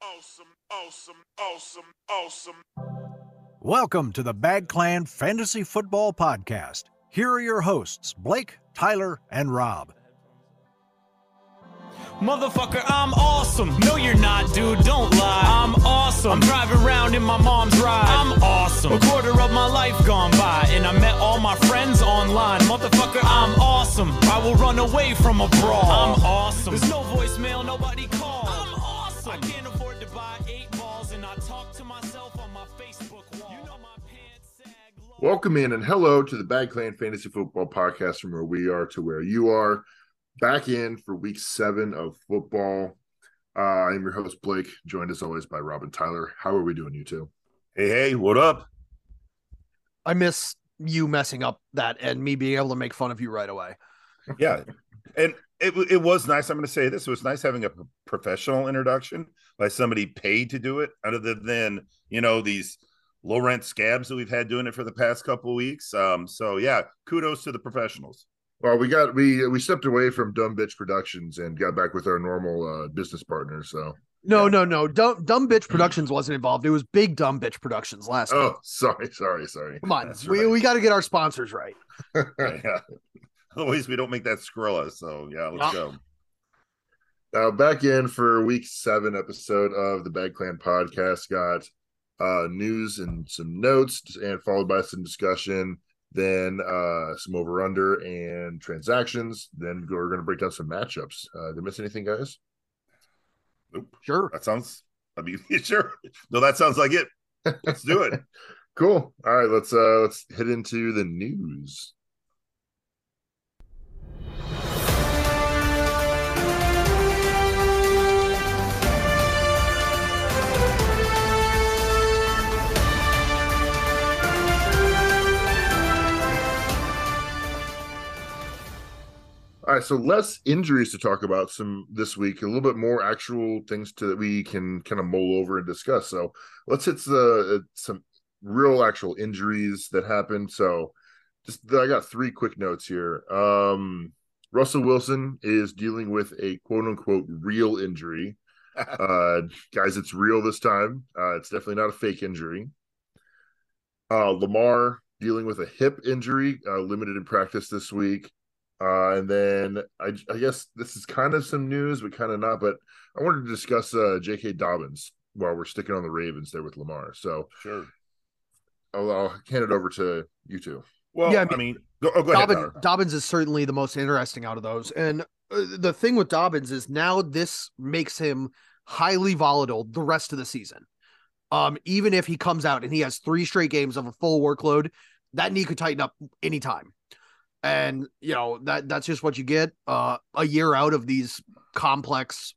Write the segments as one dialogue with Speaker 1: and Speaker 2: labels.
Speaker 1: Awesome.
Speaker 2: Welcome to the Bag Clan Fantasy Football Podcast. Here are your hosts, Blake, Tyler, and Rob.
Speaker 3: Motherfucker, I'm awesome. No, you're not, dude. Don't lie. I'm awesome. I'm driving around in my mom's ride. I'm awesome. A quarter of my life gone by, and I met all my friends online. Motherfucker, I'm awesome. I will run away from a brawl. I'm awesome. There's no voicemail, nobody calls. I'm awesome. I can't afford to buy 8 balls, and I talk to myself on my Facebook wall. You know my pants sag low.
Speaker 4: Welcome in and hello to the Bag Clan Fantasy Football Podcast, from where we are to where you are. Back in for week 7 of football. I'm your host, Blake, joined as always by Rob and Tyler. How are we doing, you two?
Speaker 5: Hey, what up?
Speaker 6: I miss you messing up that and me being able to make fun of you right away.
Speaker 5: Yeah, and it was nice. I'm going to say this. It was nice having a professional introduction by somebody paid to do it, other than, these low-rent scabs that we've had doing it for the past couple of weeks. So, yeah, kudos to the professionals.
Speaker 4: Well, we stepped away from Dumb Bitch Productions and got back with our normal business partners. So
Speaker 6: No. Dumb Bitch Productions wasn't involved. It was Big Dumb Bitch Productions last week.
Speaker 4: Oh, sorry.
Speaker 6: Come on,
Speaker 5: That's
Speaker 6: we got to get our sponsors right.
Speaker 5: Yeah. Otherwise, we don't make that Skrilla. So, yeah, let's go.
Speaker 4: Now, back in for week 7 episode of the Bag Clan Podcast. Got news and some notes, and followed by some discussion. Then some over-under and transactions. Then we're going to break down some matchups. Did I miss anything, guys?
Speaker 5: Nope.
Speaker 6: Sure.
Speaker 5: Sure. No, that sounds like it. Let's do it.
Speaker 4: Cool. All right, let's hit into the news. All right, so less injuries to talk about this week, a little bit more actual things that we can kind of mull over and discuss. So let's hit some real actual injuries that happened. So I got 3 quick notes here. Russell Wilson is dealing with a quote unquote real injury. Guys, it's real this time. It's definitely not a fake injury. Lamar dealing with a hip injury, limited in practice this week. And then I guess this is kind of some news, but kind of not. But I wanted to discuss J.K. Dobbins while we're sticking on the Ravens there with Lamar. So
Speaker 5: Sure.
Speaker 4: I'll hand it over to you two.
Speaker 5: Well,
Speaker 6: Yeah,
Speaker 5: go ahead, Tyler.
Speaker 6: Dobbins is certainly the most interesting out of those. And the thing with Dobbins is now this makes him highly volatile the rest of the season. Even if he comes out and he has 3 straight games of a full workload, that knee could tighten up anytime. And, that's just what you get a year out of these complex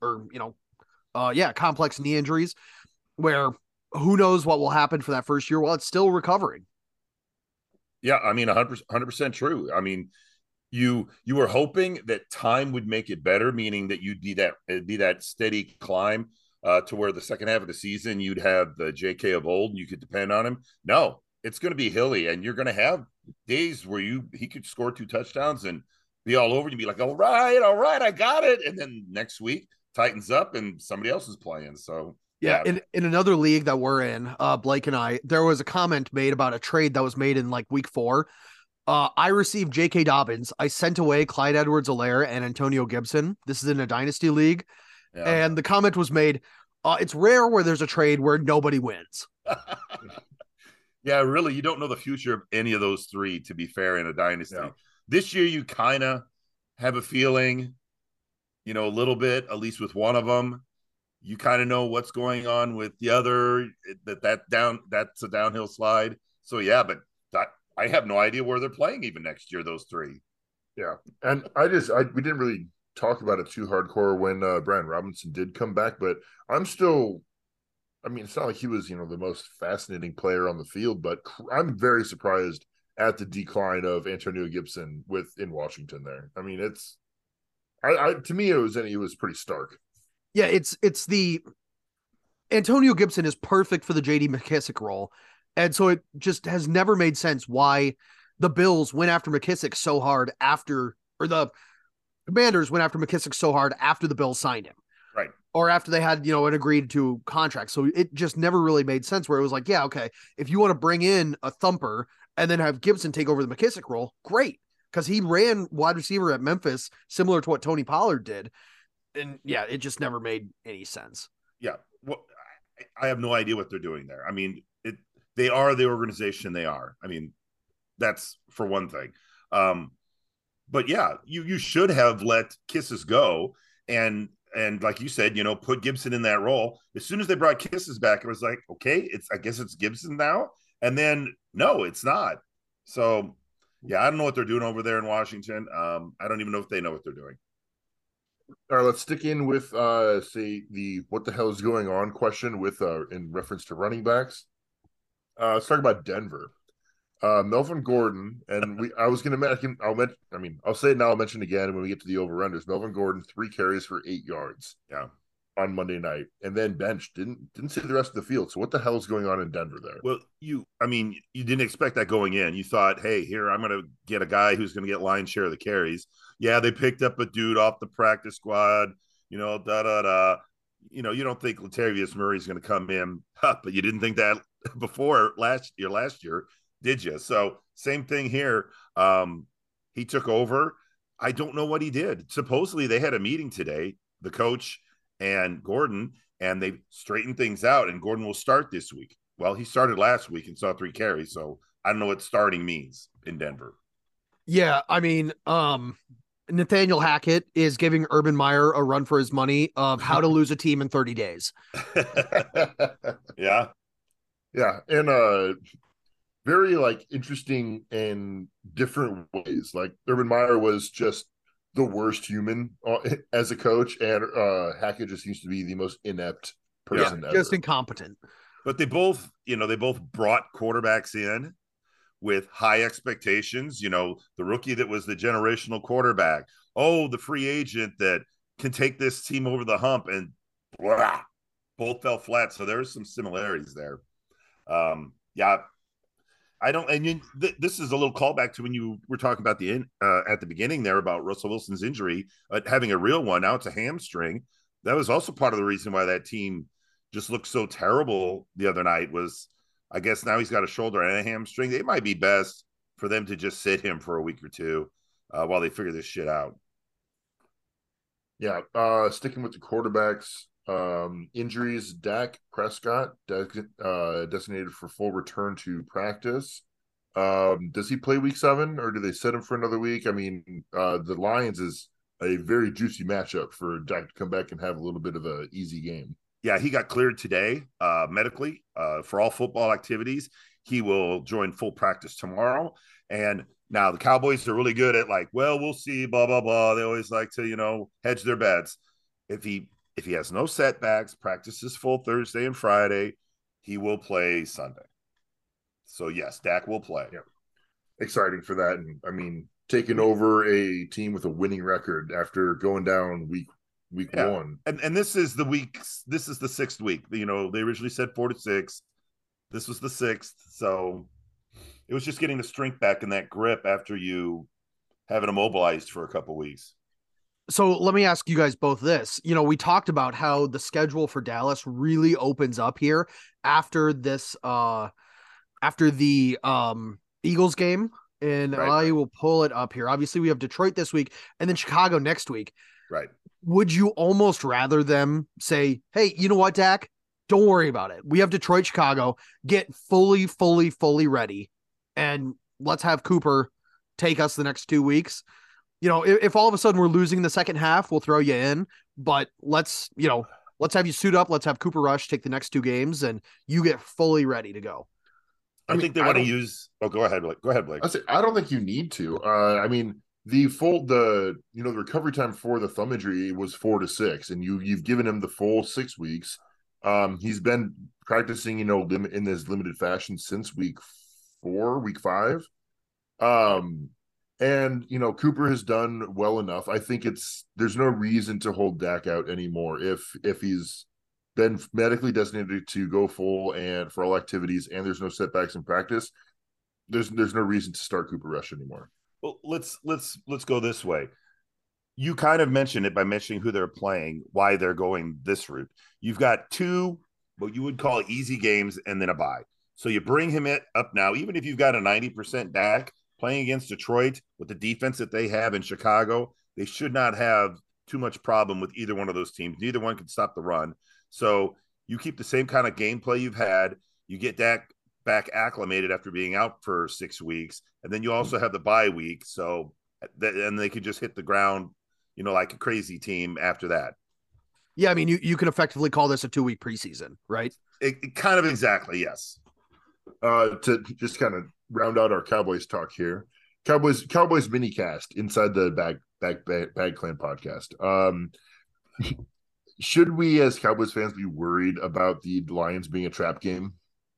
Speaker 6: knee injuries, where who knows what will happen for that first year while it's still recovering.
Speaker 5: Yeah, 100% true. You were hoping that time would make it better, meaning that you'd be that steady climb to where the second half of the season you'd have the JK of old and you could depend on him. No, it's going to be hilly, and you're going to have days where he could score 2 touchdowns and be all over. You'd be like, all right, I got it. And then next week tightens up and somebody else is playing. So
Speaker 6: yeah. In another league that we're in, Blake and I, there was a comment made about a trade that was made in like week 4. I received J.K. Dobbins. I sent away Clyde Edwards-Helaire and Antonio Gibson. This is in a dynasty league. Yeah. And the comment was made, it's rare where there's a trade where nobody wins.
Speaker 5: Yeah, really, you don't know the future of any of those 3, to be fair, in a dynasty. Yeah. This year, you kind of have a feeling, a little bit, at least with one of them. You kind of know what's going on with the other, that's a downhill slide. So, yeah, but I have no idea where they're playing even next year, those 3.
Speaker 4: Yeah, and we didn't really talk about it too hardcore when Brian Robinson did come back, but I'm still – it's not like he was, the most fascinating player on the field, but I'm very surprised at the decline of Antonio Gibson in Washington there. To me, it was pretty stark.
Speaker 6: Yeah, it's the Antonio Gibson is perfect for the J.D. McKissic role. And so it just has never made sense why the Bills went after McKissic so hard after, or the Commanders went after McKissic so hard after the Bills signed him.
Speaker 5: Right.
Speaker 6: or after they had, an agreed to contract. So it just never really made sense where it was like, yeah, okay, if you want to bring in a thumper and then have Gibson take over the McKissic role, great. Because he ran wide receiver at Memphis, similar to what Tony Pollard did. And yeah, it just never made any sense.
Speaker 5: Yeah. Well, I have no idea what they're doing there. I mean, they are the organization they are. I mean, that's for one thing. But yeah, you should have let Kisses go and like you said, put Gibson in that role. As soon as they brought Kisses back, it was like, okay, I guess it's Gibson now. And then no, it's not. So yeah, I don't know what they're doing over there in Washington. I don't even know if they know what they're doing.
Speaker 4: All right, let's stick in with say the what the hell is going on question with in reference to running backs. Let's talk about Denver. Melvin Gordon, and I'll say it now, I'll mention it again when we get to the over-unders. Melvin Gordon, 3 carries for 8 yards.
Speaker 5: Yeah.
Speaker 4: On Monday night, and then benched, didn't see the rest of the field. So what the hell is going on in Denver there?
Speaker 5: Well, you didn't expect that going in. You thought, hey, here, I'm going to get a guy who's going to get lion's share of the carries. Yeah, they picked up a dude off the practice squad, you don't think Latavius Murray's going to come in, but you didn't think that before last year, did you? So same thing here. He took over. I don't know what he did. Supposedly they had a meeting today, the coach and Gordon, and they straightened things out, and Gordon will start this week. Well, he started last week and saw 3 carries, so I don't know what starting means in Denver.
Speaker 6: Yeah, I mean, Nathaniel Hackett is giving Urban Meyer a run for his money of how to lose a team in 30 days.
Speaker 5: Yeah.
Speaker 4: Yeah, and very interesting in different ways. Like Urban Meyer was just the worst human as a coach, and Hackett just seems to be the most inept person ever.
Speaker 6: Just incompetent.
Speaker 5: But they both brought quarterbacks in with high expectations. The rookie that was the generational quarterback. Oh, the free agent that can take this team over the hump, and blah, both fell flat. So there's some similarities there. Yeah. This is a little callback to when you were talking about at the beginning there about Russell Wilson's injury, having a real one. Now it's a hamstring. That was also part of the reason why that team just looked so terrible the other night. Was I guess now he's got a shoulder and a hamstring. It might be best for them to just sit him for a week or two while they figure this shit out.
Speaker 4: Yeah, sticking with the quarterbacks. Injuries, Dak Prescott designated for full return to practice. Does he play week 7 or do they set him for another week? I mean, the Lions is a very juicy matchup for Dak to come back and have a little bit of an easy game.
Speaker 5: Yeah, he got cleared today medically for all football activities. He will join full practice tomorrow. And now the Cowboys are really good at we'll see, blah, blah, blah. They always like to, hedge their bets. If he has no setbacks, practices full Thursday and Friday, he will play Sunday. So, yes, Dak will play.
Speaker 4: Yeah. Exciting for that. And, I mean, taking over a team with a winning record after going down week 1.
Speaker 5: And this is the 6th week. They originally said 4 to 6. This was the 6th. So, it was just getting the strength back in that grip after you having immobilized for a couple weeks.
Speaker 6: So let me ask you guys both this. We talked about how the schedule for Dallas really opens up here after this, after the Eagles game. And right. I will pull it up here. Obviously, we have Detroit this week and then Chicago next week.
Speaker 5: Right.
Speaker 6: Would you almost rather them say, hey, you know what, Dak? Don't worry about it. We have Detroit, Chicago. Get fully ready. And let's have Cooper take us the next 2 weeks. If all of a sudden we're losing the second half, we'll throw you in, but let's have you suit up. Let's have Cooper Rush take the next 2 games and you get fully ready to go.
Speaker 5: I think they want to use, go ahead, Blake. Go ahead, Blake.
Speaker 4: I don't think you need to. I mean, the recovery time for the thumb injury was 4 to 6, and you've given him the full 6 weeks. He's been practicing, in this limited fashion since week 5. And, Cooper has done well enough. I think there's no reason to hold Dak out anymore. If he's been medically designated to go full and for all activities and there's no setbacks in practice, there's no reason to start Cooper Rush anymore.
Speaker 5: Well, let's go this way. You kind of mentioned it by mentioning who they're playing, why they're going this route. You've got two what you would call easy games and then a bye. So you bring him up now, even if you've got a 90% Dak playing against Detroit with the defense that they have in Chicago, they should not have too much problem with either one of those teams. Neither one can stop the run. So you keep the same kind of gameplay you've had. You get Dak back acclimated after being out for 6 weeks, and then you also have the bye week. So and they could just hit the ground, like a crazy team after that.
Speaker 6: Yeah, I mean, you can effectively call this a 2-week preseason, right?
Speaker 5: It kind of exactly, yes.
Speaker 4: To just kind of round out our Cowboys talk here, Cowboys mini cast inside the Bag Clan podcast. Should we as Cowboys fans be worried about the Lions being a trap game?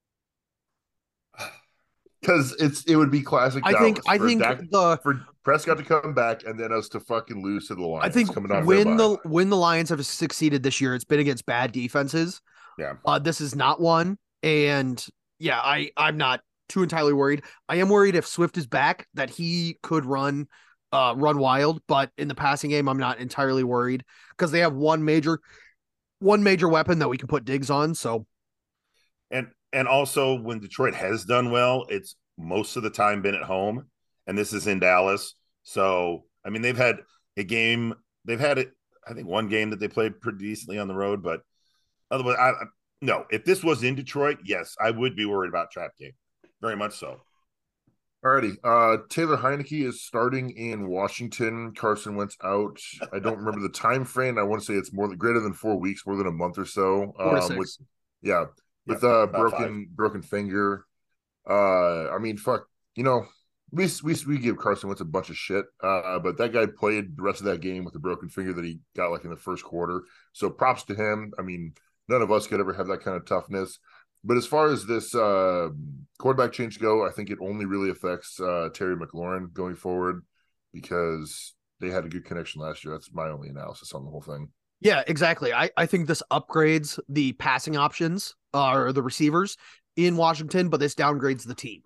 Speaker 4: Because it would be classic.
Speaker 6: I think
Speaker 4: for Prescott to come back and then us to fucking lose to the Lions.
Speaker 6: I think when the Lions have succeeded this year, it's been against bad defenses.
Speaker 5: Yeah.
Speaker 6: This is not one, and yeah, I'm not too entirely worried. I am worried if Swift is back that he could run wild, but in the passing game, I'm not entirely worried because they have one major weapon that we can put Diggs on. So,
Speaker 5: and also when Detroit has done well, it's most of the time been at home, and this is in Dallas. So, I mean, they've had I think one game that they played pretty decently on the road, but otherwise, no, if this was in Detroit, yes, I would be worried about trap game. Very much so.
Speaker 4: Alrighty. Taylor Heineke is starting in Washington. Carson Wentz out. I don't remember the time frame. I want to say it's greater than 4 weeks, more than a month or so.
Speaker 6: 4 to 6.
Speaker 4: With broken finger. I mean, fuck. We give Carson Wentz a bunch of shit. But that guy played the rest of that game with a broken finger that he got like in the first quarter. So props to him. I mean, none of us could ever have that kind of toughness. But as far as this quarterback change go, I think it only really affects Terry McLaurin going forward because they had a good connection last year. That's my only analysis on the whole thing.
Speaker 6: Yeah, exactly. I think this upgrades the passing options or the receivers in Washington, but this downgrades the team.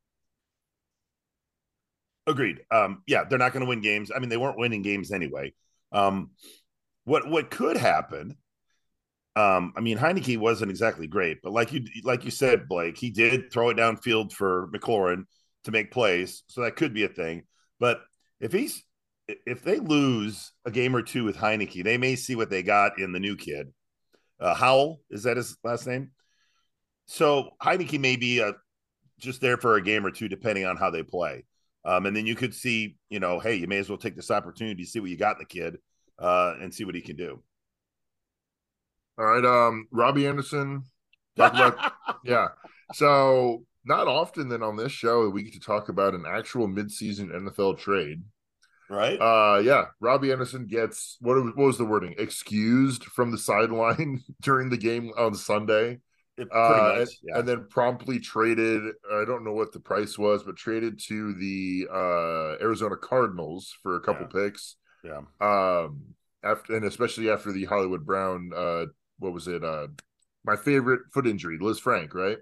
Speaker 5: Agreed. Yeah, they're not going to win games. I mean, they weren't winning games anyway. What could happen? I mean, Heineke wasn't exactly great, but like you said, Blake, he did throw it downfield for McLaurin to make plays, so that could be a thing. But if they lose a game or two with Heineke, they may see what they got in the new kid. Howell, is that his last name? So Heineke may be just there for a game or two, depending on how they play. And then you could see, hey, you may as well take this opportunity to see what you got in the kid and see what he can do.
Speaker 4: All right, Robbie Anderson. Yeah. So not often then on this show we get to talk about an actual midseason NFL trade.
Speaker 5: Right.
Speaker 4: Yeah. Robbie Anderson gets what was the wording? Excused from the sideline during the game on Sunday.
Speaker 5: Pretty much, yeah.
Speaker 4: And then promptly traded. I don't know what the price was, but traded to the Arizona Cardinals for a couple picks.
Speaker 5: Yeah.
Speaker 4: Especially after the Hollywood Brown. What was it? My favorite foot injury, Liz Frank, right?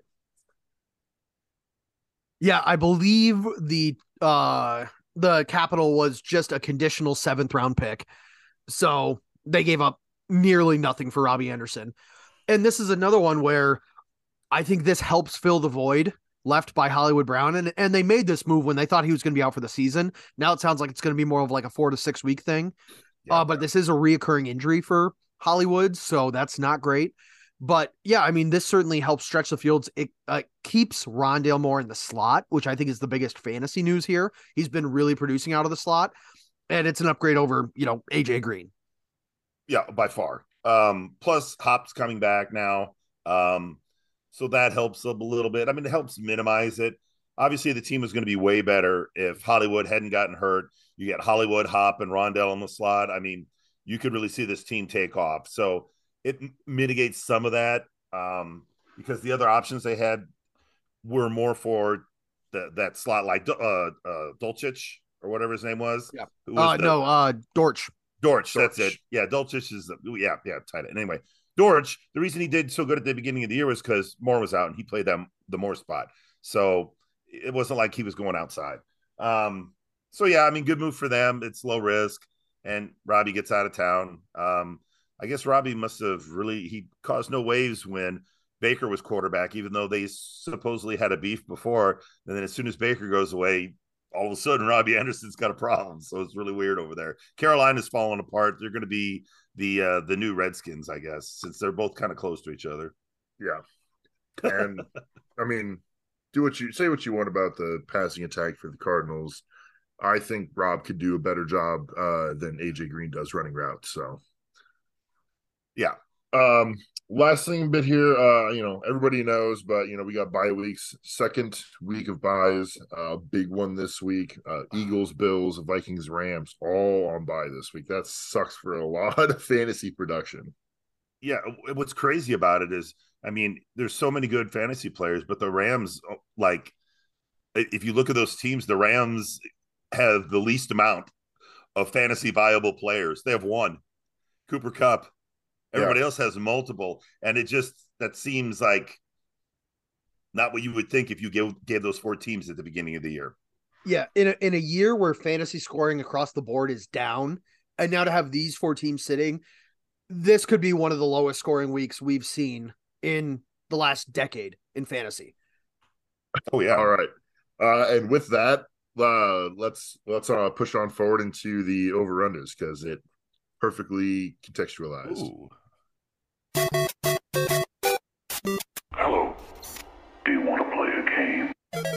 Speaker 6: Yeah, I believe the capital was just a conditional 7th round pick. So they gave up nearly nothing for Robbie Anderson. And this is another one where I think this helps fill the void left by Hollywood Brown. And they made this move when they thought he was going to be out for the season. Now it sounds like it's going to be more of like a 4 to 6 week thing. But this is a reoccurring injury for Hollywood, so that's not great. But yeah, I mean, this certainly helps stretch the fields. It keeps Rondale Moore in the slot, which I think is the biggest fantasy news here. He's been really producing out of the slot, and it's an upgrade over, AJ Green.
Speaker 5: Yeah, by far. Plus Hop's coming back now. So that helps a little bit. I mean, it helps minimize it. Obviously, the team was going to be way better if Hollywood hadn't gotten hurt. You get Hollywood, Hop, and Rondale in the slot. I mean, you could really see this team take off. So it mitigates some of that because the other options they had were more for that slot, like Dulcich or whatever his name was.
Speaker 6: Yeah.
Speaker 5: Dortch. That's it. Yeah, Dulcich is tight end. Anyway, Dortch, the reason he did so good at the beginning of the year was because Moore was out and he played the Moore spot. So it wasn't like he was going outside. So yeah, I mean, good move for them. It's low risk. and Robbie gets out of town. I guess Robbie must have he caused no waves when Baker was quarterback, even though they supposedly had a beef before. And then as soon as Baker goes away, all of a sudden Robbie Anderson's got a problem. So it's really weird over there. Carolina's falling apart. They're going to be the new Redskins, I guess, since they're both kind of close to each other.
Speaker 4: Yeah. And I mean, say what you want about the passing attack for the Cardinals. I think Rob could do a better job than AJ Green does running routes. So yeah. Last thing bit here, everybody knows, but we got bye weeks, second week of buys, big one this week, Eagles, Bills, Vikings, Rams, all on bye this week. That sucks for a lot of fantasy production.
Speaker 5: Yeah, what's crazy about it is, I mean, there's so many good fantasy players, but the Rams, like, if you look at those teams, the Rams have the least amount of fantasy viable players. They have one, Cooper Kupp. Everybody else has multiple, and that seems like not what you would think if you gave those 4 teams at the beginning of the year.
Speaker 6: Yeah, in a year where fantasy scoring across the board is down, and now to have these 4 teams sitting, this could be one of the lowest scoring weeks we've seen in the last decade in fantasy.
Speaker 5: Oh yeah.
Speaker 4: All right. And with that, let's push on forward into the over-unders because it perfectly contextualized.
Speaker 5: Ooh.
Speaker 7: Hello. Do you want to play a game?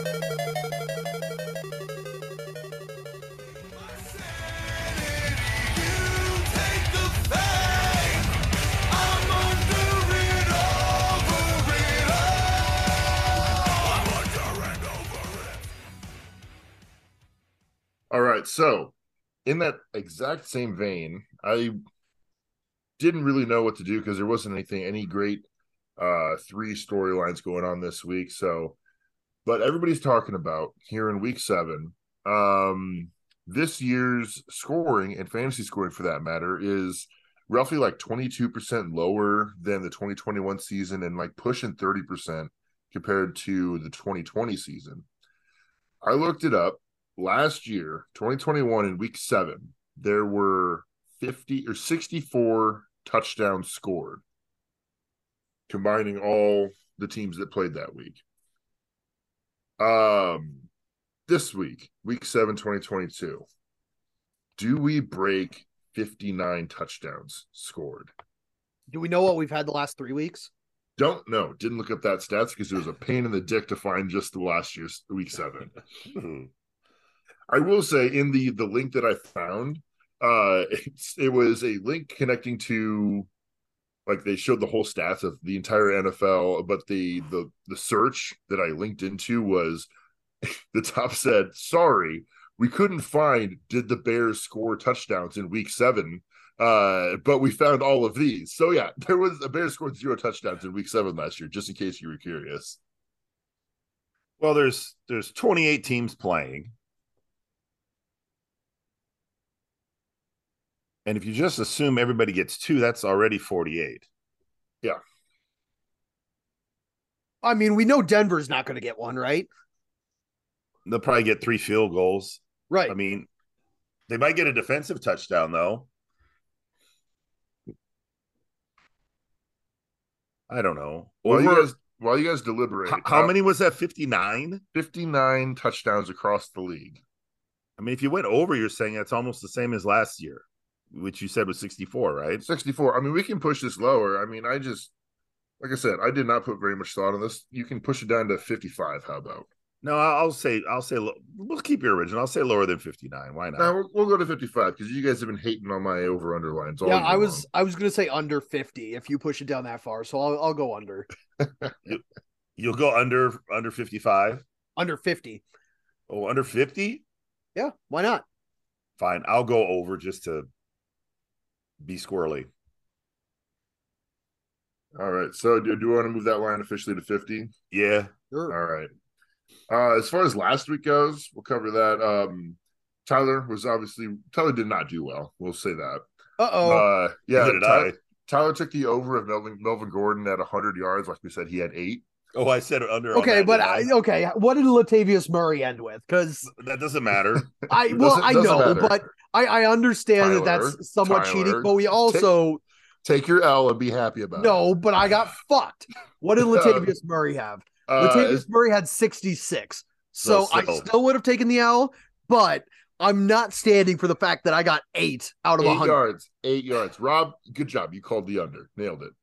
Speaker 4: All right, so in that exact same vein, I didn't really know what to do because there wasn't any great 3 storylines going on this week. So, but everybody's talking about here in week 7, this year's scoring and fantasy scoring for that matter is roughly like 22% lower than the 2021 season and like pushing 30% compared to the 2020 season. I looked it up. Last year, 2021 in week 7, there were 64 touchdowns scored, combining all the teams that played that week. This week, week 7, 2022, do we break 59 touchdowns scored?
Speaker 6: Do we know what we've had the last 3 weeks?
Speaker 4: Don't know. Didn't look up that stats because it was a pain in the dick to find just the last year's week 7. I will say in the link that I found, it was a link connecting to, like, they showed the whole stats of the entire NFL, but the search that I linked into was the top said, sorry, we couldn't find did the Bears score touchdowns in week 7, but we found all of these. So yeah, there was a Bears scored 0 touchdowns in week 7 last year, just in case you were curious.
Speaker 5: Well, there's 28 teams playing. And if you just assume everybody gets 2, that's already 48.
Speaker 4: Yeah.
Speaker 6: I mean, we know Denver's not going to get one, right?
Speaker 5: They'll probably get 3 field goals.
Speaker 6: Right.
Speaker 5: I mean, they might get a defensive touchdown, though. I don't know.
Speaker 4: While you guys deliberate.
Speaker 5: How many was that? 59?
Speaker 4: 59 touchdowns across the league.
Speaker 5: I mean, if you went over, you're saying it's almost the same as last year, which you said was 64, right?
Speaker 4: 64. I mean, we can push this lower. I mean, like I said, I did not put very much thought on this. You can push it down to 55. How about?
Speaker 5: No, I'll say, we'll keep your original. I'll say lower than 59. Why not?
Speaker 4: No, we'll go to 55 because you guys have been hating on my over/under lines.
Speaker 6: Yeah, I was going to say under 50 if you push it down that far. So I'll go under.
Speaker 5: You'll go under 55?
Speaker 6: Under 50.
Speaker 5: Oh, under 50?
Speaker 6: Yeah, why not?
Speaker 5: Fine. I'll go over just to be squirrely.
Speaker 4: All right. So do we want to move that line officially to 50?
Speaker 5: Yeah.
Speaker 6: Sure.
Speaker 4: All right. As far as last week goes, we'll cover that. Tyler did not do well. We'll say that.
Speaker 5: Tyler
Speaker 4: Tyler took the over of Melvin Gordon at 100 yards. Like we said, he had 8.
Speaker 5: Oh, I said under. On
Speaker 6: Okay,
Speaker 5: that,
Speaker 6: but
Speaker 5: didn't I?
Speaker 6: okay, what did Latavius Murray end with? Because
Speaker 5: That doesn't matter.
Speaker 6: I
Speaker 4: Doesn't
Speaker 6: know,
Speaker 4: matter.
Speaker 6: but I understand that
Speaker 4: Tyler,
Speaker 6: that's somewhat cheating, but we
Speaker 4: Take,
Speaker 6: also
Speaker 4: take your L and be happy about
Speaker 6: no, but I got fucked. What did Latavius Murray have?
Speaker 4: it.
Speaker 6: Latavius Murray had 66. So I still would have taken the L, but I'm not standing for the fact that I got 8 out of
Speaker 4: 8
Speaker 6: 100.
Speaker 4: yards. 8 yards. Rob, good job. You called the under. Nailed it.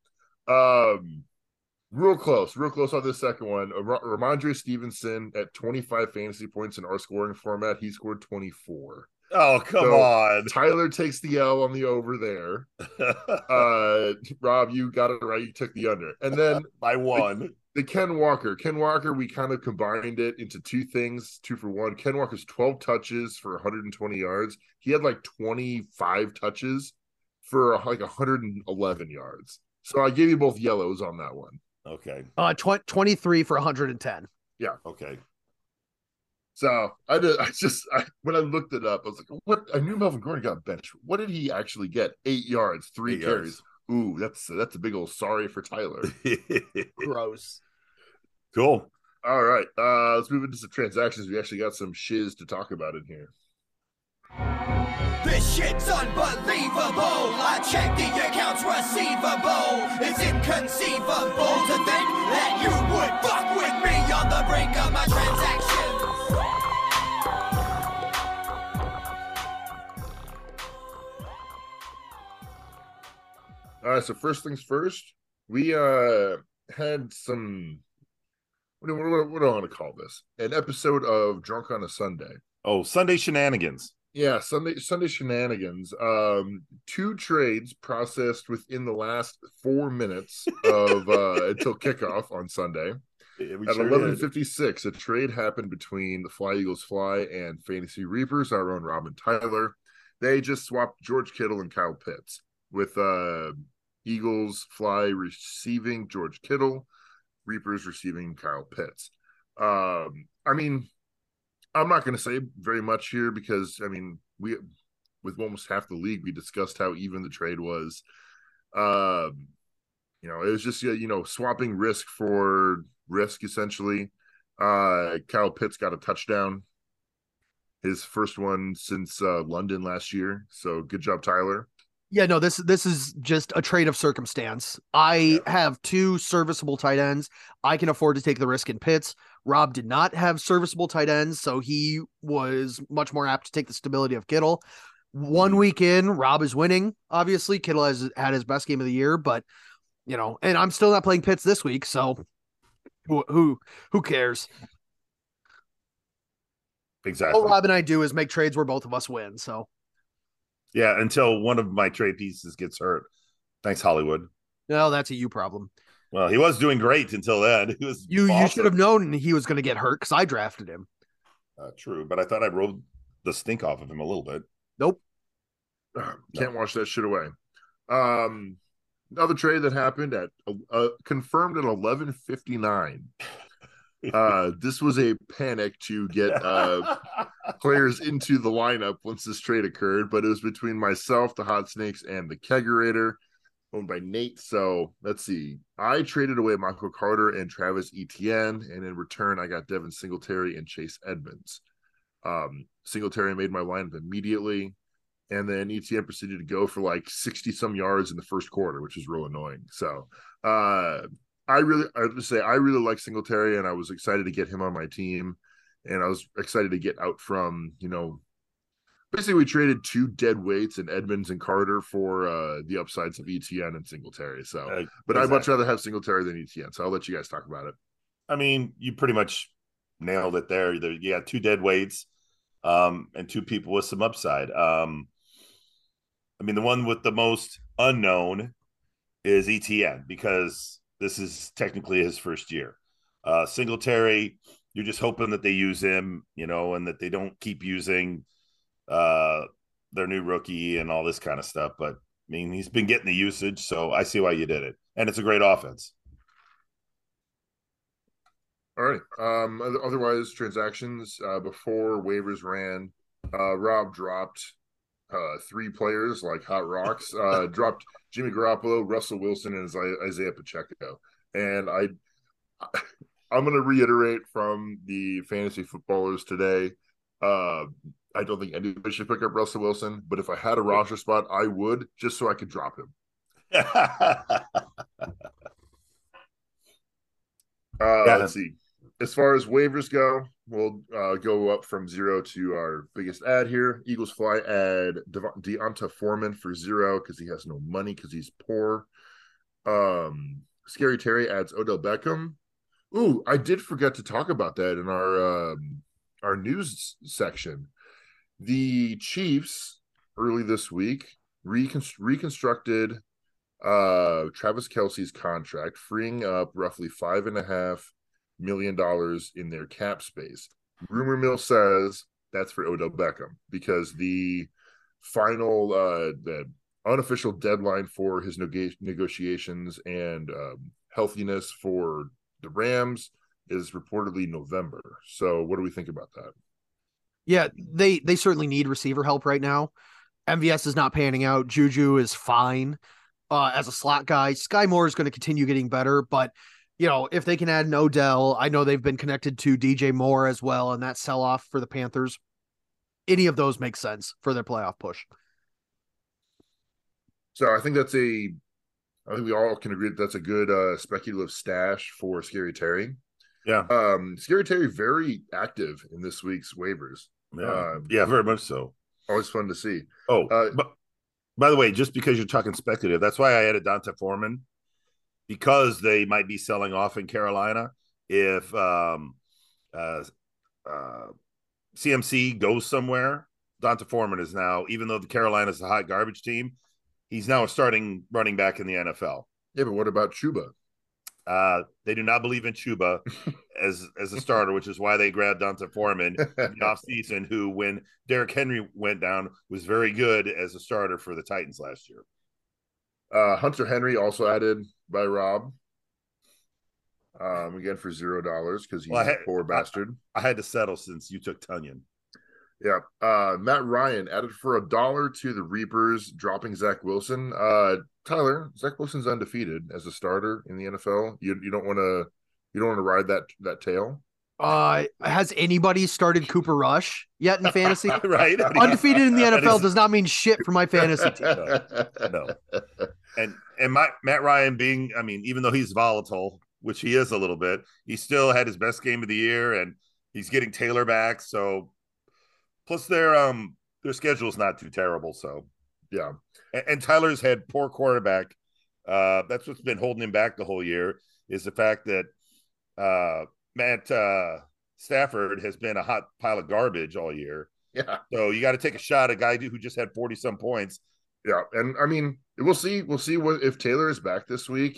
Speaker 4: Real close on this second one. Ramondre Stevenson at 25 fantasy points in our scoring format. He scored 24.
Speaker 5: Oh, come on.
Speaker 4: Tyler takes the L on the over there. Rob, you got it right. You took the under. And then
Speaker 5: by 1.
Speaker 4: The Ken Walker, we kind of combined it into 2 things, 2 for 1. Ken Walker's 12 touches for 120 yards. He had like 25 touches for like 111 yards. So I gave you both yellows on that one.
Speaker 5: Okay.
Speaker 6: 23 for 110.
Speaker 4: Yeah.
Speaker 5: Okay.
Speaker 4: So when I looked it up, I was like, what? I knew Melvin Gordon got benched. What did he actually get? 8 yards, 3 carries. Ooh, that's a big old sorry for Tyler.
Speaker 6: Gross.
Speaker 5: Cool.
Speaker 4: All right. Let's move into some transactions. We actually got some shiz to talk about in here.
Speaker 8: This shit's unbelievable. I check the accounts receivable. It's inconceivable to think that you would fuck with me on the brink of my transactions.
Speaker 4: All right, so first things first, we had some what do I want to call this? An episode of Drunk on a Sunday.
Speaker 5: Oh, Sunday shenanigans.
Speaker 4: Yeah, Sunday shenanigans. 2 trades processed within the last 4 minutes of until kickoff on Sunday.
Speaker 5: Yeah,
Speaker 4: at 11:56, a trade happened between the Fly Eagles Fly and Fantasy Reapers, our own Rob and Tyler. They just swapped George Kittle and Kyle Pitts, with Eagles Fly receiving George Kittle, Reapers receiving Kyle Pitts. I mean, I'm not going to say very much here because, I mean, we, with almost half the league, we discussed how even the trade was. It was just, swapping risk for risk, essentially. Kyle Pitts got a touchdown, his first one since London last year. So good job, Tyler.
Speaker 6: Yeah, no, this is just a trade of circumstance. I have 2 serviceable tight ends. I can afford to take the risk in Pitts. Rob did not have serviceable tight ends, so he was much more apt to take the stability of Kittle. 1 week in, Rob is winning. Obviously, Kittle has had his best game of the year, but and I'm still not playing Pitts this week, so who cares?
Speaker 5: Exactly.
Speaker 6: All Rob and I do is make trades where both of us win. So
Speaker 5: yeah, until one of my trade pieces gets hurt. Thanks, Hollywood.
Speaker 6: No, that's a you problem.
Speaker 5: Well, he was doing great until then. He was
Speaker 6: you
Speaker 5: awesome.
Speaker 6: should have known he was going to get hurt because I drafted him.
Speaker 5: True, but I thought I rolled the stink off of him a little bit.
Speaker 6: Nope.
Speaker 4: Can't wash that shit away. Another trade that happened at confirmed at 11:59. This was a panic to get players into the lineup once this trade occurred, but it was between myself, the Hot Snakes, and the Kegerator, owned by Nate. So let's see. I traded away Michael Carter and Travis Etienne, and in return, I got Devin Singletary and Chase Edmonds. Singletary made my lineup immediately, and then Etienne proceeded to go for like 60-some yards in the first quarter, which is real annoying. So I really like Singletary, and I was excited to get him on my team, and I was excited to get out from, basically we traded 2 dead weights in Edmonds and Carter for the upsides of Etienne and Singletary. So, but exactly. I'd much rather have Singletary than Etienne. So I'll let you guys talk about it.
Speaker 5: I mean, you pretty much nailed it there. You got 2 dead weights, and 2 people with some upside. I mean, the one with the most unknown is Etienne, because this is technically his first year. Singletary, you're just hoping that they use him, and that they don't keep using their new rookie and all this kind of stuff. But I mean, he's been getting the usage, so I see why you did it. And it's a great offense.
Speaker 4: All right. Otherwise, transactions before waivers ran, Rob dropped 3 players like hot rocks. Dropped Jimmy Garoppolo, Russell Wilson, and Isaiah Pacheco. And I'm going to reiterate from the fantasy footballers today. I don't think anybody should pick up Russell Wilson, but if I had a roster spot, I would, just so I could drop him. Let's see. As far as waivers go, we'll go up from 0 to our biggest ad here. Eagles fly add Deonta Foreman for 0 because he has no money because he's poor. Scary Terry adds Odell Beckham. Ooh, I did forget to talk about that in our news section. The Chiefs early this week reconstructed Travis Kelce's contract, freeing up roughly $5.5 million in their cap space. Rumor mill says that's for Odell Beckham because the final, the unofficial deadline for his negotiations and healthiness for the Rams is reportedly November. So, what do we think about that?
Speaker 6: Yeah, they certainly need receiver help right now. MVS is not panning out. Juju is fine as a slot guy. Sky Moore is going to continue getting better, but if they can add an Odell, I know they've been connected to DJ Moore as well, and that sell-off for the Panthers. Any of those makes sense for their playoff push.
Speaker 4: So I think I think we all can agree that's a good speculative stash for Scary Terry.
Speaker 5: Yeah.
Speaker 4: Scary Terry very active in this week's waivers.
Speaker 5: Yeah, very much so.
Speaker 4: Always fun to see.
Speaker 5: But by the way, just because you're talking speculative, that's why I added Deonta Foreman, because they might be selling off in Carolina. If CMC goes somewhere, Deonta Foreman is now, even though the Carolina's a hot garbage team, he's now a starting running back in the NFL.
Speaker 4: Yeah, but what about Chuba?
Speaker 5: They do not believe in Chuba as a starter, which is why they grabbed Deonta Foreman in the offseason, who, when Derrick Henry went down, was very good as a starter for the Titans last year.
Speaker 4: Hunter Henry also added by Rob. Again for $0 because he's a poor bastard.
Speaker 5: I had to settle since you took Tunyon.
Speaker 4: Yeah. Matt Ryan added for $1 to the Reapers, dropping Zach Wilson. Tyler, Zach Wilson's undefeated as a starter in the NFL. You don't want to ride that tail.
Speaker 6: Has anybody started Cooper Rush yet in fantasy?
Speaker 5: Right.
Speaker 6: Undefeated in the NFL does not mean shit for my fantasy team.
Speaker 5: No. And Matt Ryan being, even though he's volatile, which he is a little bit, he still had his best game of the year, and he's getting Taylor back. So plus their schedule is not too terrible. So
Speaker 4: yeah.
Speaker 5: And Tyler's had poor quarterback. That's what's been holding him back the whole year, is the fact that Matt Stafford has been a hot pile of garbage all year.
Speaker 4: Yeah. So
Speaker 5: you got to take a shot at a guy who just had 40-some points.
Speaker 4: Yeah. And we'll see what if Taylor is back this week.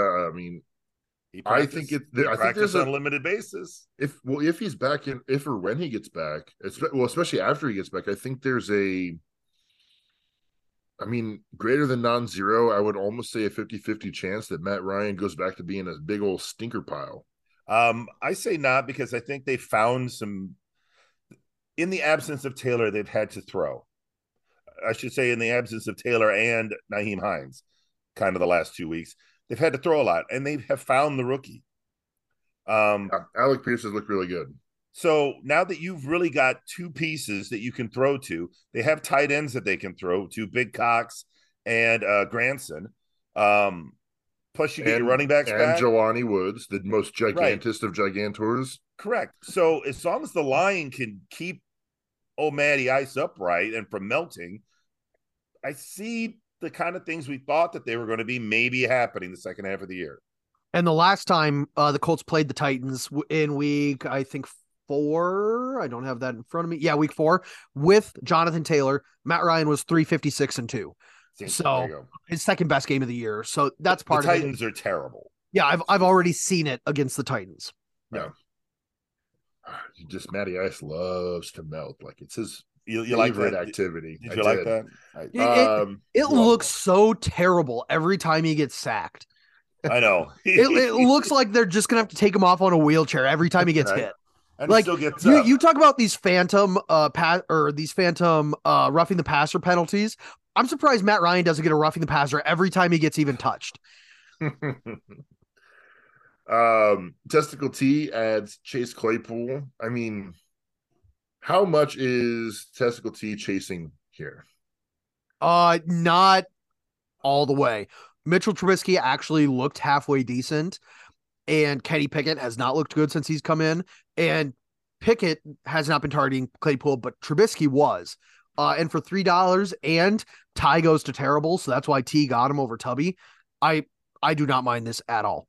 Speaker 4: I think there's
Speaker 5: on a limited basis.
Speaker 4: If he's back if or when he gets back, especially after he gets back, I think there's greater than non-zero, I would almost say a 50-50 chance that Matt Ryan goes back to being a big old stinker pile.
Speaker 5: I say not, because I think they found in the absence of Taylor, they've had to throw. I should say in the absence of Taylor and Nyheim Hines, kind of the last 2 weeks, they've had to throw a lot, and they have found the rookie.
Speaker 4: Alec Pierce has looked really good.
Speaker 5: So now that you've really got two pieces that you can throw to, they have tight ends that they can throw to, Big Cox and Granson. Plus you get your running backs back.
Speaker 4: And Jelani Woods, the most gigantest of gigantors.
Speaker 5: Correct. So as long as the line can keep Matty Ice upright and from melting, I see the kind of things we thought that they were going to be maybe happening the second half of the year.
Speaker 6: And the last time the Colts played the Titans in week, I think 4, I don't have that in front of me. Yeah, week 4 with Jonathan Taylor, Matt Ryan was 356-2. So his second best game of the year. So that's part of it.
Speaker 5: The Titans are terrible.
Speaker 6: Yeah, I've already seen it against the Titans.
Speaker 4: Yeah. Matty Ice loves to melt. Like it's his
Speaker 5: you
Speaker 4: favorite
Speaker 5: like that
Speaker 4: activity.
Speaker 5: Did you like that?
Speaker 6: It looks so terrible every time he gets sacked.
Speaker 5: I know.
Speaker 6: it looks like they're just gonna have to take him off on a wheelchair every time he gets hit.
Speaker 5: And
Speaker 6: like
Speaker 5: still gets
Speaker 6: you talk about these phantom roughing the passer penalties. I'm surprised Matt Ryan doesn't get a roughing the passer every time he gets even touched.
Speaker 4: Testicle T adds Chase Claypool. I mean, how much is Testicle T chasing here?
Speaker 6: Not all the way. Mitchell Trubisky actually looked halfway decent, and Kenny Pickett has not looked good since he's come in. And Pickett has not been targeting Claypool, but Trubisky was. And for $3, and Ty goes to terrible, so that's why T got him over Tubby. I do not mind this at all.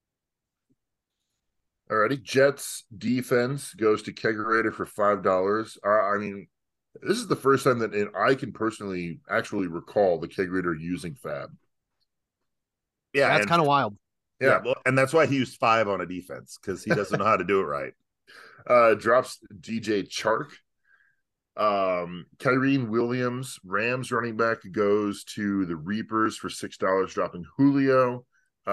Speaker 4: Alrighty, Jets defense goes to Kegerator for $5. I mean, this is the first time that I can personally actually recall the Kegerator using Fab.
Speaker 5: Yeah,
Speaker 6: That's kind of wild.
Speaker 5: Yeah, well, and that's why he used 5 on a defense, because he doesn't know how to do it right.
Speaker 4: Drops DJ Chark. Kyrene Williams, Rams running back, goes to the Reapers for $6, dropping Julio.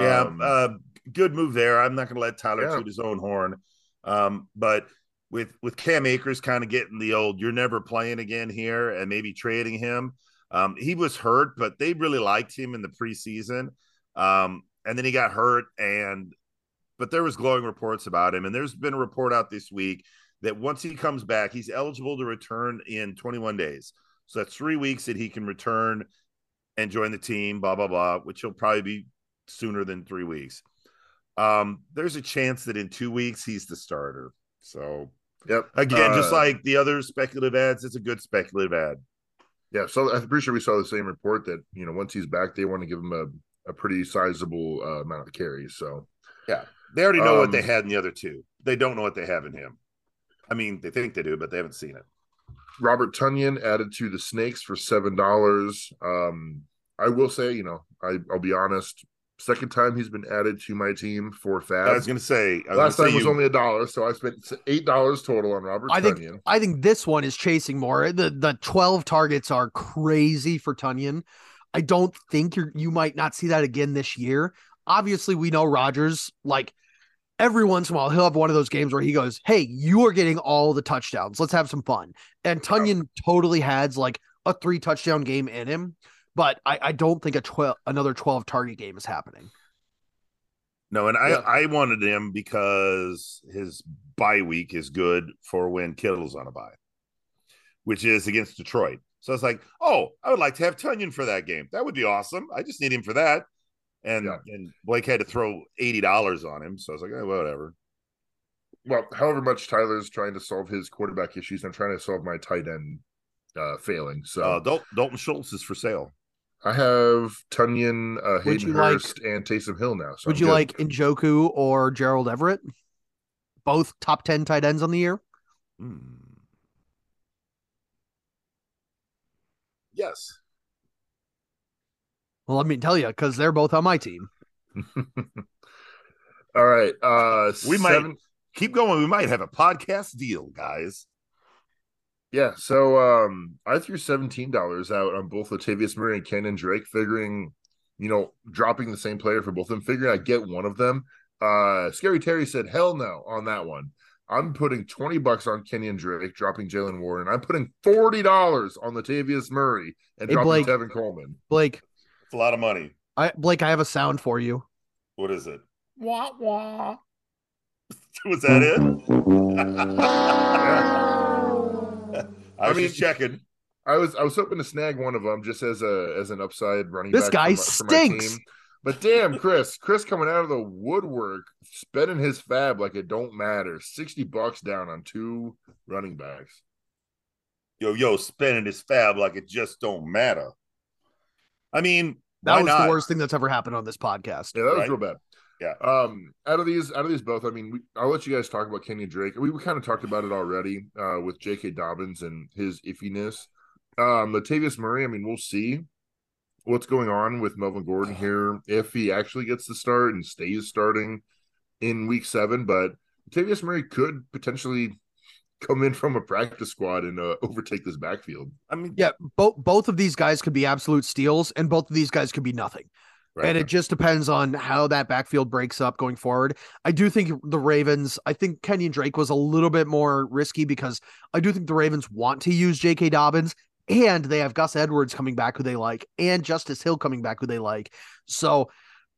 Speaker 5: Good move there. I'm not going to let Tyler toot his own horn. But with Cam Akers kind of getting the old, you're never playing again here, and maybe trading him. He was hurt, but they really liked him in the preseason. And then he got hurt, but there was glowing reports about him. And there's been a report out this week that once he comes back, he's eligible to return in 21 days. So that's 3 weeks that he can return and join the team, blah, blah, blah, which he'll probably be sooner than 3 weeks. There's a chance that in 2 weeks he's the starter. So again, just like the other speculative ads, it's a good speculative ad.
Speaker 4: Yeah, so I'm pretty sure we saw the same report that, once he's back, they want to give him a pretty sizable amount of carries. So
Speaker 5: yeah, they already know what they had in the other two. They don't know what they have in him. I mean, they think they do, but they haven't seen it.
Speaker 4: Robert Tonyan added to the Snakes for $7. I will say, I'll be honest, second time he's been added to my team for Fab.
Speaker 5: I was going to say,
Speaker 4: last time was only $1, so I spent $8 total on Robert Tonyan.
Speaker 6: I think this one is chasing more. The 12 targets are crazy for Tonyan. I don't think you might not see that again this year. Obviously, we know Rodgers, like, every once in a while, he'll have one of those games where he goes, hey, you are getting all the touchdowns. Let's have some fun. And Tonyan totally has like a 3 touchdown game in him, but I don't think another 12 target game is happening.
Speaker 5: No, and I wanted him because his bye week is good for when Kittle's on a bye, which is against Detroit. So it's like, oh, I would like to have Tonyan for that game. That would be awesome. I just need him for that. And Blake had to throw $80 on him. So I was like, whatever.
Speaker 4: Well, however much Tyler's trying to solve his quarterback issues, I'm trying to solve my tight end failing. So
Speaker 5: Dalton Schultz is for sale.
Speaker 4: I have Tonyan, Hayden Hurst, and Taysom Hill now. So
Speaker 6: would you like Njoku or Gerald Everett? Both top 10 tight ends on the year?
Speaker 5: Yes.
Speaker 6: Well, let me tell you, because they're both on my team.
Speaker 4: All right.
Speaker 5: Might keep going. We might have a podcast deal, guys.
Speaker 4: Yeah. So I threw $17 out on both Latavius Murray and Kenyon Drake, figuring, dropping the same player for both of them, figuring I'd get one of them. Scary Terry said, hell no on that one. I'm putting $20 on Kenyon Drake, dropping Jalen Warren. I'm putting $40 on Latavius Murray and dropping Tevin Coleman.
Speaker 6: Blake.
Speaker 5: It's a lot of money.
Speaker 6: Blake, I have a sound for you.
Speaker 5: What is it? Wah, wah. Was that it? I was just checking.
Speaker 4: I was hoping to snag one of them just as an upside running
Speaker 6: back. This guy
Speaker 4: for my
Speaker 6: stinks.
Speaker 4: team. But damn, Chris coming out of the woodwork, spending his fab like it don't matter. $60 down on 2 running backs.
Speaker 5: Yo, spending his fab like it just don't matter. I mean,
Speaker 6: that was the worst thing that's ever happened on this podcast.
Speaker 4: Yeah, that was real bad.
Speaker 5: Yeah.
Speaker 4: Out of these both, I mean, I'll let you guys talk about Kenyon Drake. We kind of talked about it already with J.K. Dobbins and his iffiness. Latavius Murray, I mean, we'll see what's going on with Melvin Gordon here, if he actually gets the start and stays starting in week 7. But Latavius Murray could potentially come in from a practice squad and overtake this backfield.
Speaker 6: I mean, yeah, both of these guys could be absolute steals, and both of these guys could be nothing. Right. And it just depends on how that backfield breaks up going forward. I do think the Ravens, I think Kenyon Drake was a little bit more risky because I do think the Ravens want to use J.K. Dobbins, and they have Gus Edwards coming back who they like, and Justice Hill coming back who they like. So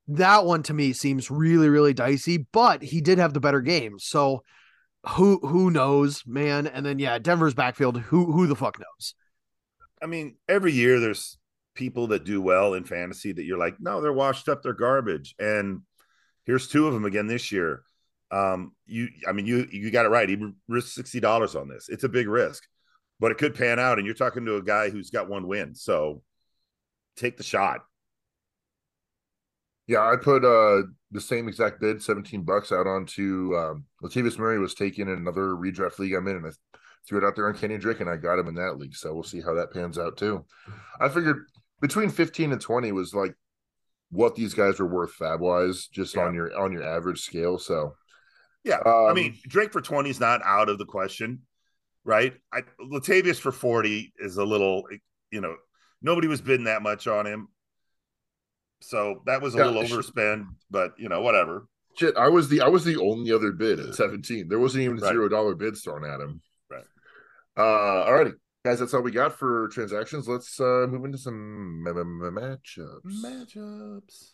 Speaker 6: That one to me seems really, really dicey, but he did have the better game. So who knows, man? And then Denver's backfield, who the fuck knows?
Speaker 5: I mean, every year there's people that do well in fantasy that you're like, no, they're washed up, they're garbage. And here's two of them again this year. You got it right. He risked $60 on this. It's a big risk, but it could pan out. And you're talking to a guy who's got one win. So take the shot.
Speaker 4: Yeah, I put the same exact bid, $17 out onto Latavius Murray was taken in another redraft league I'm in, and I threw it out there on Kenny Drake, and I got him in that league. So we'll see how that pans out too. I figured between 15 and 20 was like what these guys were worth fab wise, just on your average scale. So
Speaker 5: I mean, Drake for 20 is not out of the question, right? Latavius for 40 is a little, nobody was bidding that much on him. So that was a little overspend, but whatever.
Speaker 4: Shit, I was the only other bid at 17. There wasn't even $0 bids thrown at him.
Speaker 5: Right.
Speaker 4: All righty, guys, that's all we got for transactions. Let's move into some matchups.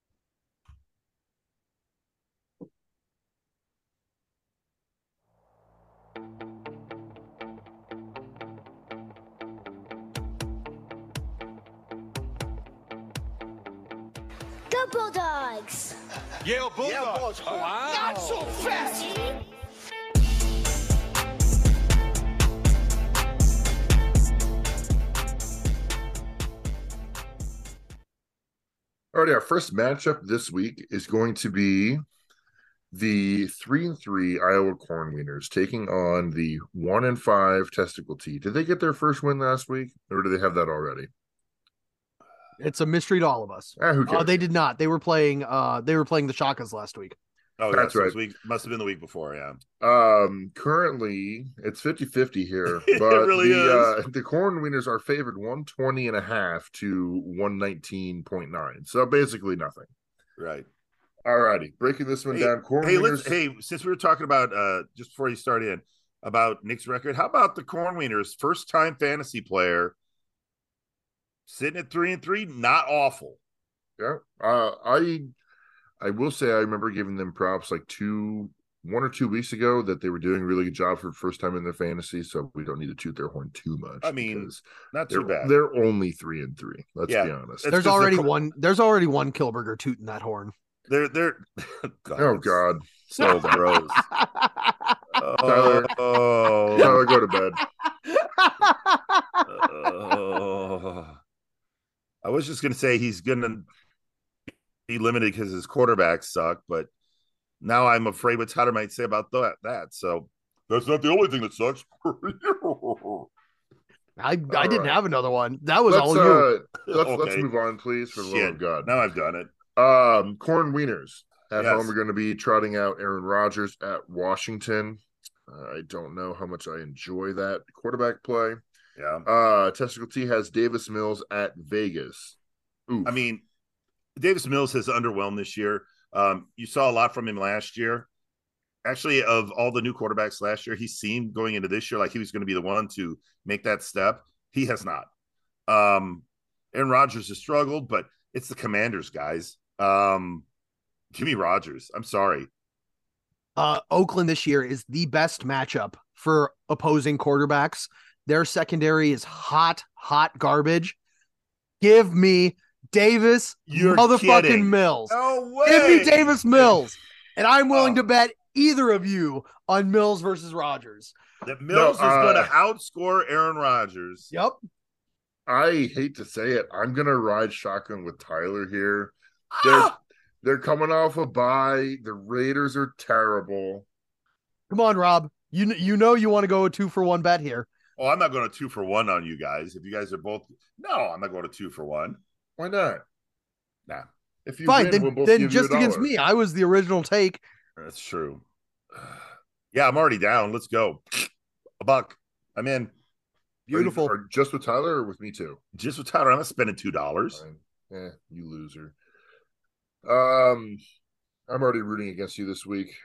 Speaker 9: Go Bulldogs!
Speaker 1: Yale Bulldogs.
Speaker 8: Wow. Not so fast!
Speaker 4: All right, our first matchup this week is going to be the 3-3 Iowa Corn Wieners taking on the 1-5 Testicle Tea. Did they get their first win last week, or do they have that already?
Speaker 6: It's a mystery to all of us.
Speaker 4: Who cares?
Speaker 6: They did not. They were playing the Shakas last week.
Speaker 5: Oh,
Speaker 4: that's right.
Speaker 5: Must have been the week before, yeah.
Speaker 4: Currently, it's 50-50 here.
Speaker 5: It
Speaker 4: But
Speaker 5: really is.
Speaker 4: The Corn Wieners are favored 120.5 to 119.9. So basically nothing.
Speaker 5: Right.
Speaker 4: All righty. Breaking this one down. Corn Wieners.
Speaker 5: Since we were talking about, just before you start in, about Nick's record, how about the Corn Wieners, first-time fantasy player, sitting at 3-3, not awful.
Speaker 4: Yeah. I will say I remember giving them props like 1 or 2 weeks ago that they were doing a really good job for the first time in their fantasy, so we don't need to toot their horn too much.
Speaker 5: I mean, not too bad.
Speaker 4: They're only 3-3. Let's be honest.
Speaker 6: There's already one Kilberger tooting that horn.
Speaker 5: They're
Speaker 4: God, oh God.
Speaker 5: So gross.
Speaker 4: Tyler, go to bed.
Speaker 5: I was just gonna say he's gonna be limited because his quarterbacks suck, but now I'm afraid what Tyler might say about that. So that's not the only thing that sucks.
Speaker 6: I didn't have another one. That was all you.
Speaker 4: Let's move on, please. For the love of God.
Speaker 5: Now I've done it.
Speaker 4: Corn Wieners at home are going to be trotting out Aaron Rodgers at Washington. I don't know how much I enjoy that quarterback play.
Speaker 5: Yeah.
Speaker 4: Testicle T has Davis Mills at Vegas. Oof.
Speaker 5: I mean, Davis Mills has underwhelmed this year. You saw a lot from him last year. Actually, of all the new quarterbacks last year, he seemed going into this year like he was going to be the one to make that step. He has not. Aaron Rodgers has struggled, but it's the Commanders, guys. Give me Rodgers. I'm sorry.
Speaker 6: Oakland this year is the best matchup for opposing quarterbacks. Their secondary is hot garbage. Give me Davis
Speaker 5: kidding.
Speaker 6: Mills.
Speaker 5: No way.
Speaker 6: Give me Davis Mills. And I'm willing to bet either of you on Mills versus Rodgers.
Speaker 5: That Mills is going to outscore Aaron Rodgers.
Speaker 6: Yep.
Speaker 4: I hate to say it. I'm going to ride shotgun with Tyler here. They're coming off a bye. The Raiders are terrible.
Speaker 6: Come on, Rob. You know you want to go a 2-for-1 bet here.
Speaker 5: Oh, I'm not going to 2-for-1 on you guys. If you guys are both, no, I'm not going to 2-for-1.
Speaker 4: Why not?
Speaker 5: Nah.
Speaker 4: If you
Speaker 6: fine,
Speaker 4: win,
Speaker 6: then just against me. I was the original take.
Speaker 5: That's true. Yeah, I'm already down. Let's go. $1. I'm in.
Speaker 6: Beautiful.
Speaker 4: Are just with Tyler or with me too?
Speaker 5: Just with Tyler. I'm not spending $2.
Speaker 4: You loser. I'm already rooting against you this week.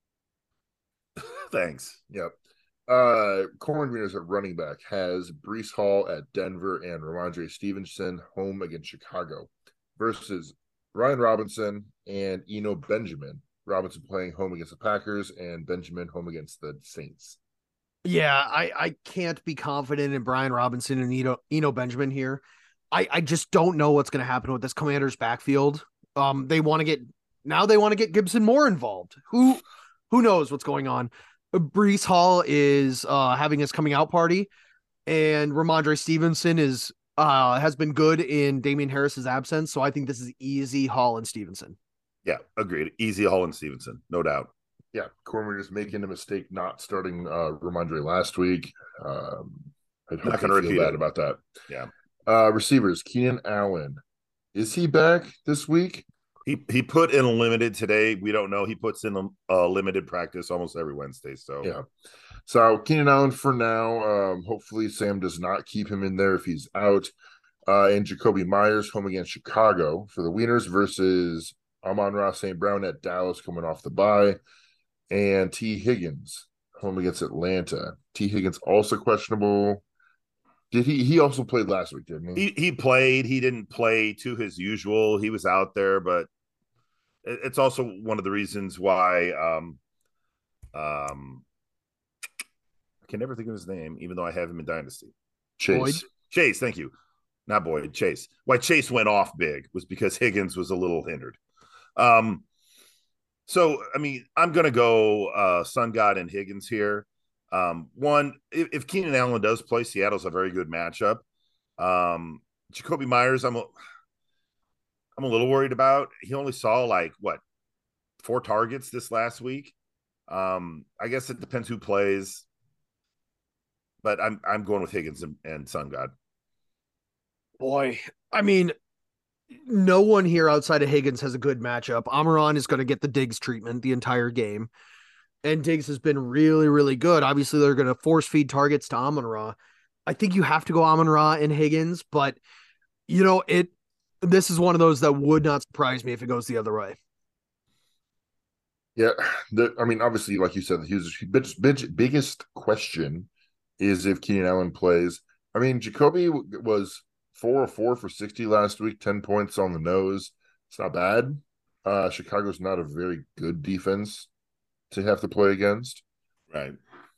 Speaker 5: Thanks.
Speaker 4: Yep. Corn Wieners at running back has Breece Hall at Denver and Ramondre Stevenson home against Chicago versus Ryan Robinson and Eno Benjamin. Robinson playing home against the Packers and Benjamin home against the Saints.
Speaker 6: Yeah, I can't be confident in Brian Robinson and Eno Benjamin here. I just don't know what's going to happen with this Commanders backfield. They want to get Gibson more involved. Who knows what's going on? Brees Hall is having his coming out party, and Ramondre Stevenson has been good in Damian Harris's absence. So I think this is easy Hall and Stevenson.
Speaker 5: Yeah, agreed. Easy Hall and Stevenson, no doubt.
Speaker 4: Yeah, Cormier is making a mistake not starting Ramondre last week. I
Speaker 5: Not going to repeat
Speaker 4: bad
Speaker 5: it.
Speaker 4: about that.
Speaker 5: Yeah.
Speaker 4: Receivers, Keenan Allen. Is he back this week?
Speaker 5: He put in a limited today. We don't know. He puts in a limited practice almost every Wednesday. So
Speaker 4: yeah. So Keenan Allen for now. Hopefully Sam does not keep him in there if he's out. And Jacoby Myers home against Chicago for the Wieners versus Amon-Ra St. Brown at Dallas coming off the bye. And T. Higgins home against Atlanta. T. Higgins also questionable. Did he also played last week, didn't he?
Speaker 5: He played. He didn't play to his usual. He was out there, but it's also one of the reasons why I can never think of his name, even though I have him in Dynasty.
Speaker 4: Chase.
Speaker 6: Boyd?
Speaker 5: Chase, thank you. Not Boyd, Chase. Why Chase went off big was because Higgins was a little hindered. So, I mean, I'm going to go Sun God and Higgins here. One, if Keenan Allen does play, Seattle's a very good matchup. Jacoby Myers, I'm a little worried about. He only saw 4 targets this last week. I guess it depends who plays, but I'm going with Higgins and Sun God.
Speaker 6: Boy, I mean, no one here outside of Higgins has a good matchup. Amaron is going to get the Diggs treatment the entire game. And Diggs has been really, really good. Obviously, they're going to force feed targets to Amon-Ra. I think you have to go Amon-Ra and Higgins, but this is one of those that would not surprise me if it goes the other way.
Speaker 4: Yeah, obviously, like you said, his biggest question is if Keenan Allen plays. I mean, Jacoby was 4 of 4 for 60 last week, 10 points on the nose. It's not bad. Chicago's not a very good defense to have to play against.
Speaker 5: Right.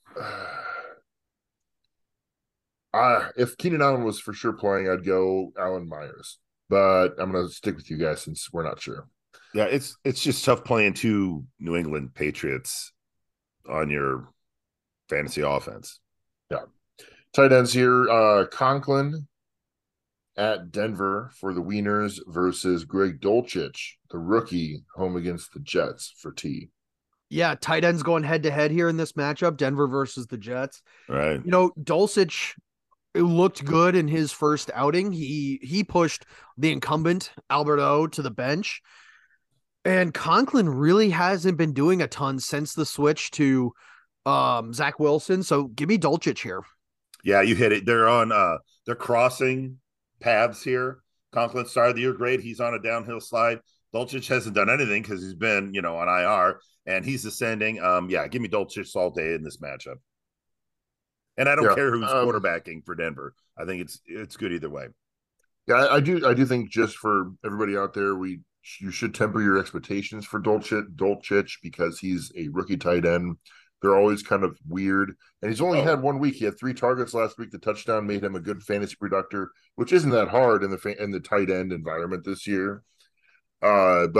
Speaker 4: If Keenan Allen was for sure playing, I'd go Allen Myers. But I'm going to stick with you guys since we're not sure.
Speaker 5: Yeah, it's just tough playing 2 New England Patriots on your fantasy offense.
Speaker 4: Yeah. Tight ends here, Conklin at Denver for the Wieners versus Greg Dulcich, the rookie, home against the Jets for T.
Speaker 6: Yeah, tight ends going head to head here in this matchup, Denver versus the Jets.
Speaker 5: Right.
Speaker 6: Dulcich looked good in his first outing. He pushed the incumbent Albert O to the bench. And Conklin really hasn't been doing a ton since the switch to Zach Wilson. So give me Dulcich here.
Speaker 5: Yeah, you hit it. They're crossing paths here. Conklin started the year great. He's on a downhill slide. Dulcich hasn't done anything because he's been, on IR, and he's ascending. Give me Dulcich all day in this matchup. And I don't care who's quarterbacking for Denver. I think it's good either way.
Speaker 4: Yeah, I do think, just for everybody out there, you should temper your expectations for Dulcich because he's a rookie tight end. They're always kind of weird. And he's only had 1 week. He had 3 targets last week. The touchdown made him a good fantasy producer, which isn't that hard in the tight end environment this year. But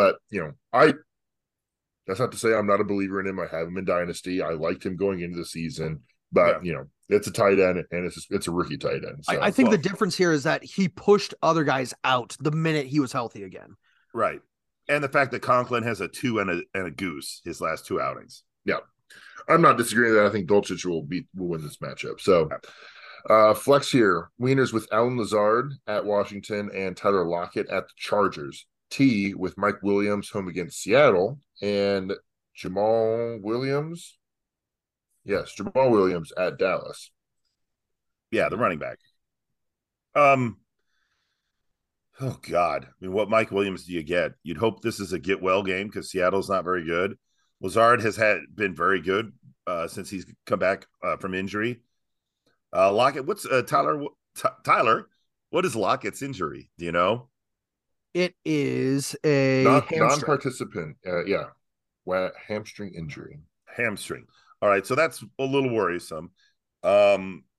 Speaker 4: that's not to say I'm not a believer in him. I have him in Dynasty. I liked him going into the season, but it's a tight end and it's a rookie tight end. So.
Speaker 6: I think the difference here is that he pushed other guys out the minute he was healthy again.
Speaker 5: Right. And the fact that Conklin has a 2 and a goose his last 2 outings.
Speaker 4: Yeah. I'm not disagreeing that I think Dulcich will win this matchup. So flex here. Wieners with Allen Lazard at Washington and Tyler Lockett at the Chargers. T with Mike Williams home against Seattle and Jamal Williams. Yes, Jamal Williams at Dallas.
Speaker 5: Yeah, the running back. Oh God. I mean, what Mike Williams do you get? You'd hope this is a get well game because Seattle's not very good. Lazard has been very good since he's come back from injury. Lockett, what's Tyler? Tyler, what is Lockett's injury? Do you know?
Speaker 6: It is a hamstring.
Speaker 4: Non-participant. Yeah. Hamstring injury.
Speaker 5: Hamstring. All right, so that's a little worrisome. But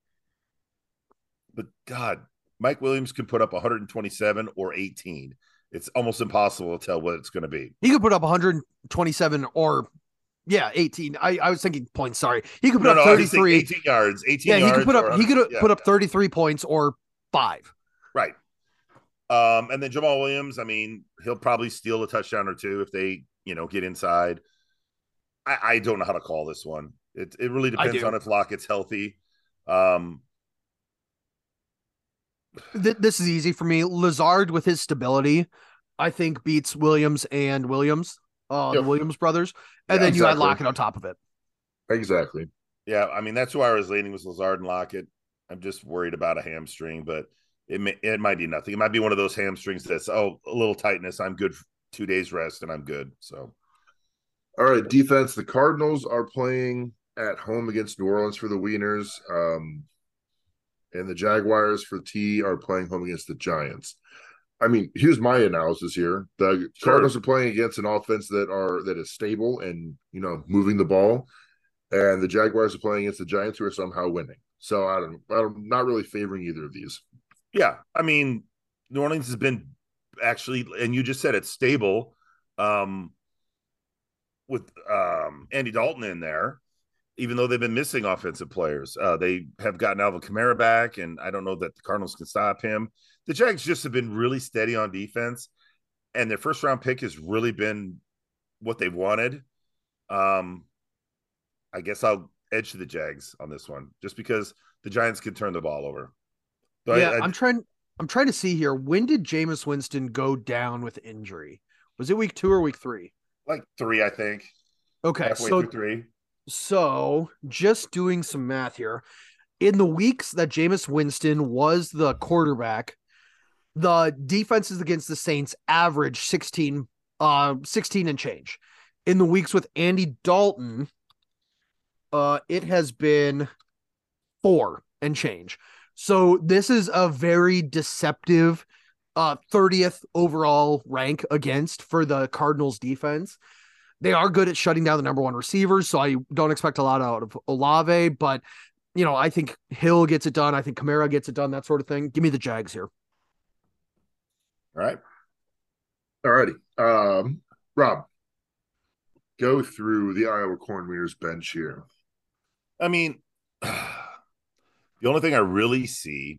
Speaker 5: God, Mike Williams can put up 127 or 18. It's almost impossible to tell what it's going to be.
Speaker 6: He could put up 127 or 18. I was thinking points. Sorry, he could put up 33.
Speaker 5: 18 yards. 18. Yeah,
Speaker 6: he could put up. He could put up 33 points or 5.
Speaker 5: Right. And then Jamal Williams. I mean, he'll probably steal a touchdown or two if they, get inside. I don't know how to call this one. It really depends on if Lockett's healthy.
Speaker 6: This is easy for me. Lazard with his stability, I think beats Williams and Williams, the Williams brothers, and then you add Lockett on top of it.
Speaker 4: Exactly.
Speaker 5: Yeah, I mean that's who I was leaning was Lazard and Lockett. I'm just worried about a hamstring, but it might be nothing. It might be one of those hamstrings that's a little tightness. I'm good for 2 days rest and I'm good. So,
Speaker 4: all right, defense. The Cardinals are playing at home against New Orleans for the Wieners. And the Jaguars for T are playing home against the Giants. I mean, here's my analysis here. The Cardinals are playing against an offense that is stable and, moving the ball. And the Jaguars are playing against the Giants who are somehow winning. So I'm not really favoring either of these.
Speaker 5: Yeah. I mean, New Orleans has been actually, and you just said it's stable with Andy Dalton in there. Even though they've been missing offensive players, they have gotten Alvin Kamara back, and I don't know that the Cardinals can stop him. The Jags just have been really steady on defense, and their first-round pick has really been what they wanted. I guess I'll edge to the Jags on this one, just because the Giants can turn the ball over.
Speaker 6: So I'm trying to see here. When did Jameis Winston go down with injury? Was it week 2 or week 3?
Speaker 5: Like 3, I think.
Speaker 6: Okay,
Speaker 5: halfway through 3.
Speaker 6: So, just doing some math here. In the weeks that Jameis Winston was the quarterback, the defenses against the Saints averaged 16 and change. In the weeks with Andy Dalton, it has been 4 and change. So, this is a very deceptive 30th overall rank against for the Cardinals defense. They are good at shutting down the number 1 receivers, so I don't expect a lot out of Olave, but, I think Hill gets it done. I think Kamara gets it done, that sort of thing. Give me the Jags here.
Speaker 4: All right. All righty. Rob, go through the Iowa Corn Leaders bench here.
Speaker 5: I mean, the only thing I really see.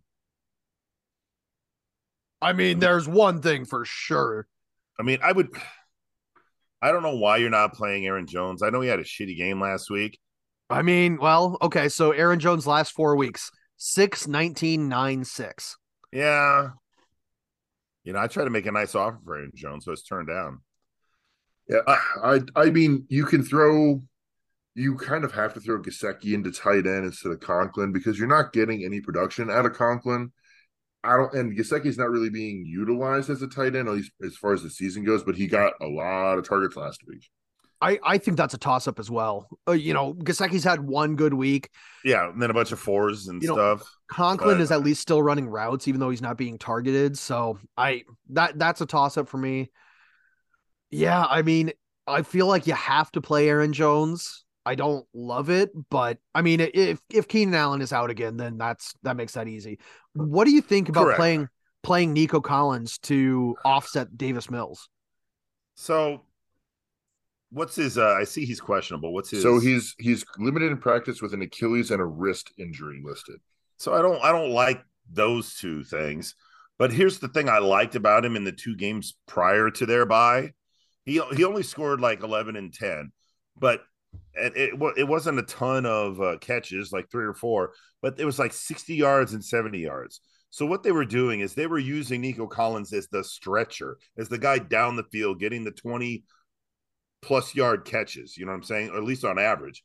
Speaker 6: I mean, there's one thing for sure.
Speaker 5: I mean, I don't know why you're not playing Aaron Jones. I know he had a shitty game last week.
Speaker 6: I mean, well, okay, so Aaron Jones last 4 weeks, 6-19-9-6.
Speaker 5: Yeah. I tried to make a nice offer for Aaron Jones, but it's turned down.
Speaker 4: Yeah, I mean, you kind of have to throw Gesicki into tight end instead of Conklin because you're not getting any production out of Conklin. And Gesicki's not really being utilized as a tight end, at least as far as the season goes, but he got a lot of targets last week.
Speaker 6: I think that's a toss-up as well. Gesicki's had 1 good week.
Speaker 5: Yeah, and then a bunch of 4s and stuff.
Speaker 6: Conklin is at least still running routes, even though he's not being targeted. So that's a toss-up for me. Yeah, I mean, I feel like you have to play Aaron Jones. I don't love it, but I mean, if Keenan Allen is out again, then that makes that easy. What do you think about playing Nico Collins to offset Davis Mills?
Speaker 5: So, what's his? I see he's questionable. What's his?
Speaker 4: So he's limited in practice with an Achilles and a wrist injury listed.
Speaker 5: So I don't like those 2 things. But here's the thing I liked about him in the 2 games prior to their bye. He only scored like 11 and 10, but it wasn't a ton of catches, like 3 or 4, but it was like 60 yards and 70 yards. So what they were doing is they were using Nico Collins as the stretcher, as the guy down the field, getting the 20-plus yard catches, you know what I'm saying? Or at least on average.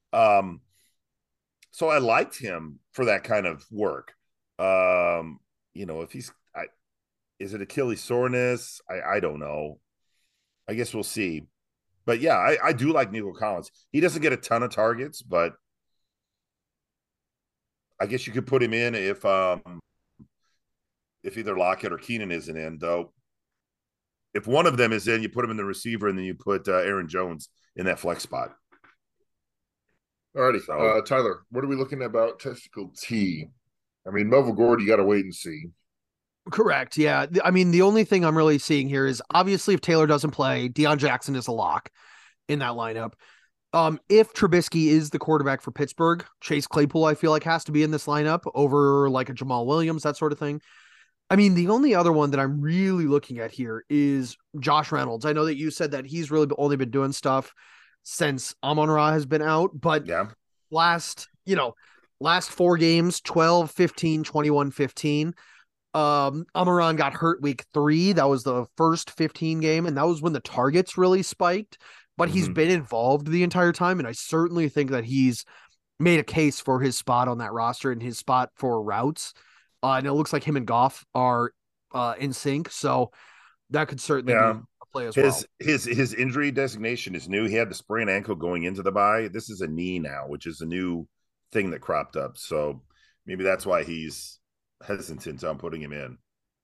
Speaker 5: So I liked him for that kind of work. If is it Achilles soreness? I don't know. I guess we'll see. But yeah, I do like Nico Collins. He doesn't get a ton of targets, but I guess you could put him in if either Lockett or Keenan isn't in, though. If one of them is in, you put him in the receiver, and then you put Aaron Jones in that flex spot.
Speaker 4: Alrighty, Tyler, what are we looking at about testicle T? I mean, Melvin Gordon, you got to wait and see.
Speaker 6: Correct. Yeah. I mean, the only thing I'm really seeing here is obviously if Taylor doesn't play, Deion Jackson is a lock in that lineup. If Trubisky is the quarterback for Pittsburgh, Chase Claypool, I feel like has to be in this lineup over like a Jamal Williams, that sort of thing. I mean, the only other one that I'm really looking at here is Josh Reynolds. I know that you said that he's really only been doing stuff since Amon-Ra has been out, but last 4 games, 12, 15, 21, 15. Amon-Ra got hurt week 3. That was the first 15 game, and that was when the targets really spiked. But he's been involved the entire time, and I certainly think that he's made a case for his spot on that roster and his spot for routes. And it looks like him and Goff are in sync, so that could certainly be a play as well.
Speaker 5: His injury designation is new. He had the sprained ankle going into the bye. This is a knee now, which is a new thing that cropped up. So maybe that's why he's hesitant on putting him in.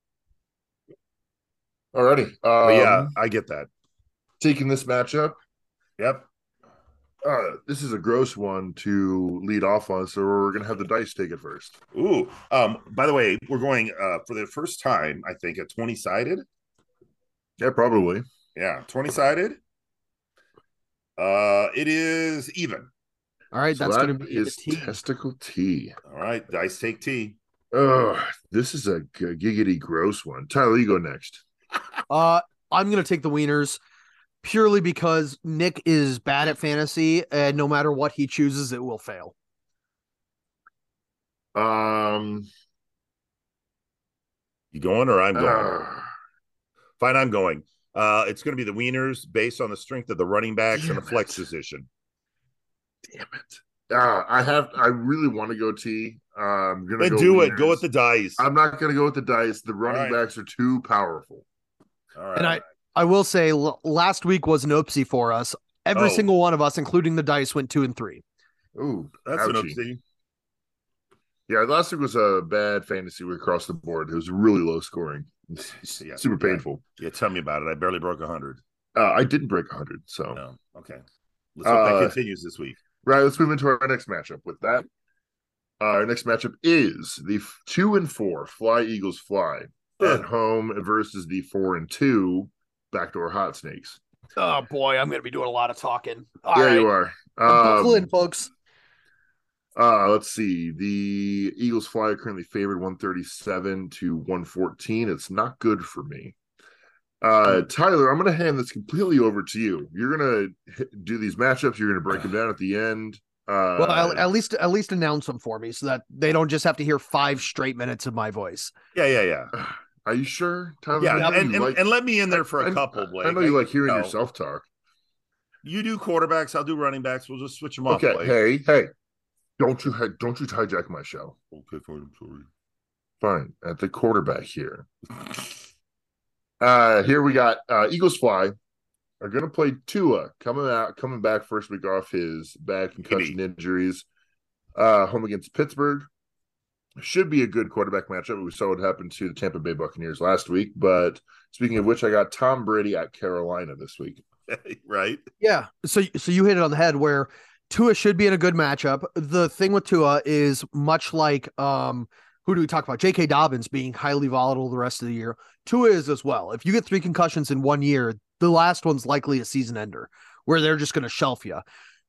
Speaker 4: Alrighty.
Speaker 5: Yeah, I get that.
Speaker 4: Taking this matchup.
Speaker 5: Yep.
Speaker 4: This is a gross one to lead off on, so we're going to have the dice take it first.
Speaker 5: Ooh. By the way, we're going for the first time, I think, a 20-sided.
Speaker 4: Yeah, probably.
Speaker 5: Yeah, 20-sided. It is even.
Speaker 6: All right,
Speaker 4: so
Speaker 6: that's going to be
Speaker 4: is testicle T.
Speaker 5: All right, dice take T.
Speaker 4: This is a giggity gross one. Tyler, you go next.
Speaker 6: I'm going to take the wieners purely because Nick is bad at fantasy, and no matter what he chooses, it will fail.
Speaker 5: You going or I'm going? Fine, I'm going. It's going to be the wieners based on the strength of the running backs and the flex position.
Speaker 4: Damn it. I really want to go T. I'm gonna
Speaker 5: then
Speaker 4: go
Speaker 5: do
Speaker 4: wieners.
Speaker 5: It. Go with the dice.
Speaker 4: I'm not going to go with the dice. The running backs are too powerful.
Speaker 5: All right.
Speaker 6: And I will say last week was an oopsie for us. Every single one of us, including the dice, went 2 and 3.
Speaker 4: Ooh,
Speaker 5: that's an oopsie.
Speaker 4: Yeah, last week was a bad fantasy week across the board. It was really low scoring. Super painful.
Speaker 5: Yeah, tell me about it. I barely broke 100.
Speaker 4: I didn't break 100, so.
Speaker 5: No. Okay. Let's hope that continues this week.
Speaker 4: Right, let's move into our next matchup. With that, our next matchup is the 2 and 4 Fly Eagles Fly at home versus the 4 and 2 Backdoor Hot Snakes.
Speaker 6: Oh boy, I'm going to be doing a lot of talking.
Speaker 4: You are.
Speaker 6: Buckle in, folks.
Speaker 4: Let's see. The Eagles Fly are currently favored 137 to 114. It's not good for me. Tyler, I'm going to hand this completely over to you. You're going to do these matchups. You're going to break them down at the end.
Speaker 6: Well, at least announce them for me so that they don't just have to hear 5 straight minutes of my voice.
Speaker 5: Yeah.
Speaker 4: Are you sure, Tyler?
Speaker 5: Yeah, and let me in there for a couple, Blake.
Speaker 4: I know you like hearing yourself talk.
Speaker 5: You do quarterbacks, I'll do running backs. We'll just switch them up.
Speaker 4: Okay,
Speaker 5: Blake.
Speaker 4: hey. Don't you hijack my show.
Speaker 5: Okay, fine, I'm sorry.
Speaker 4: Fine. At the quarterback here. Here we got Eagles Fly are going to play Tua coming back first week off his bad concussion injuries. Home against Pittsburgh. Should be a good quarterback matchup. We saw what happened to the Tampa Bay Buccaneers last week. But speaking of which, I got Tom Brady at Carolina this week.
Speaker 5: Right?
Speaker 6: Yeah. So you hit it on the head where Tua should be in a good matchup. The thing with Tua is much like who do we talk about? J.K. Dobbins being highly volatile the rest of the year. Tua is as well. If you get 3 concussions in 1 year, the last one's likely a season ender where they're just going to shelf you.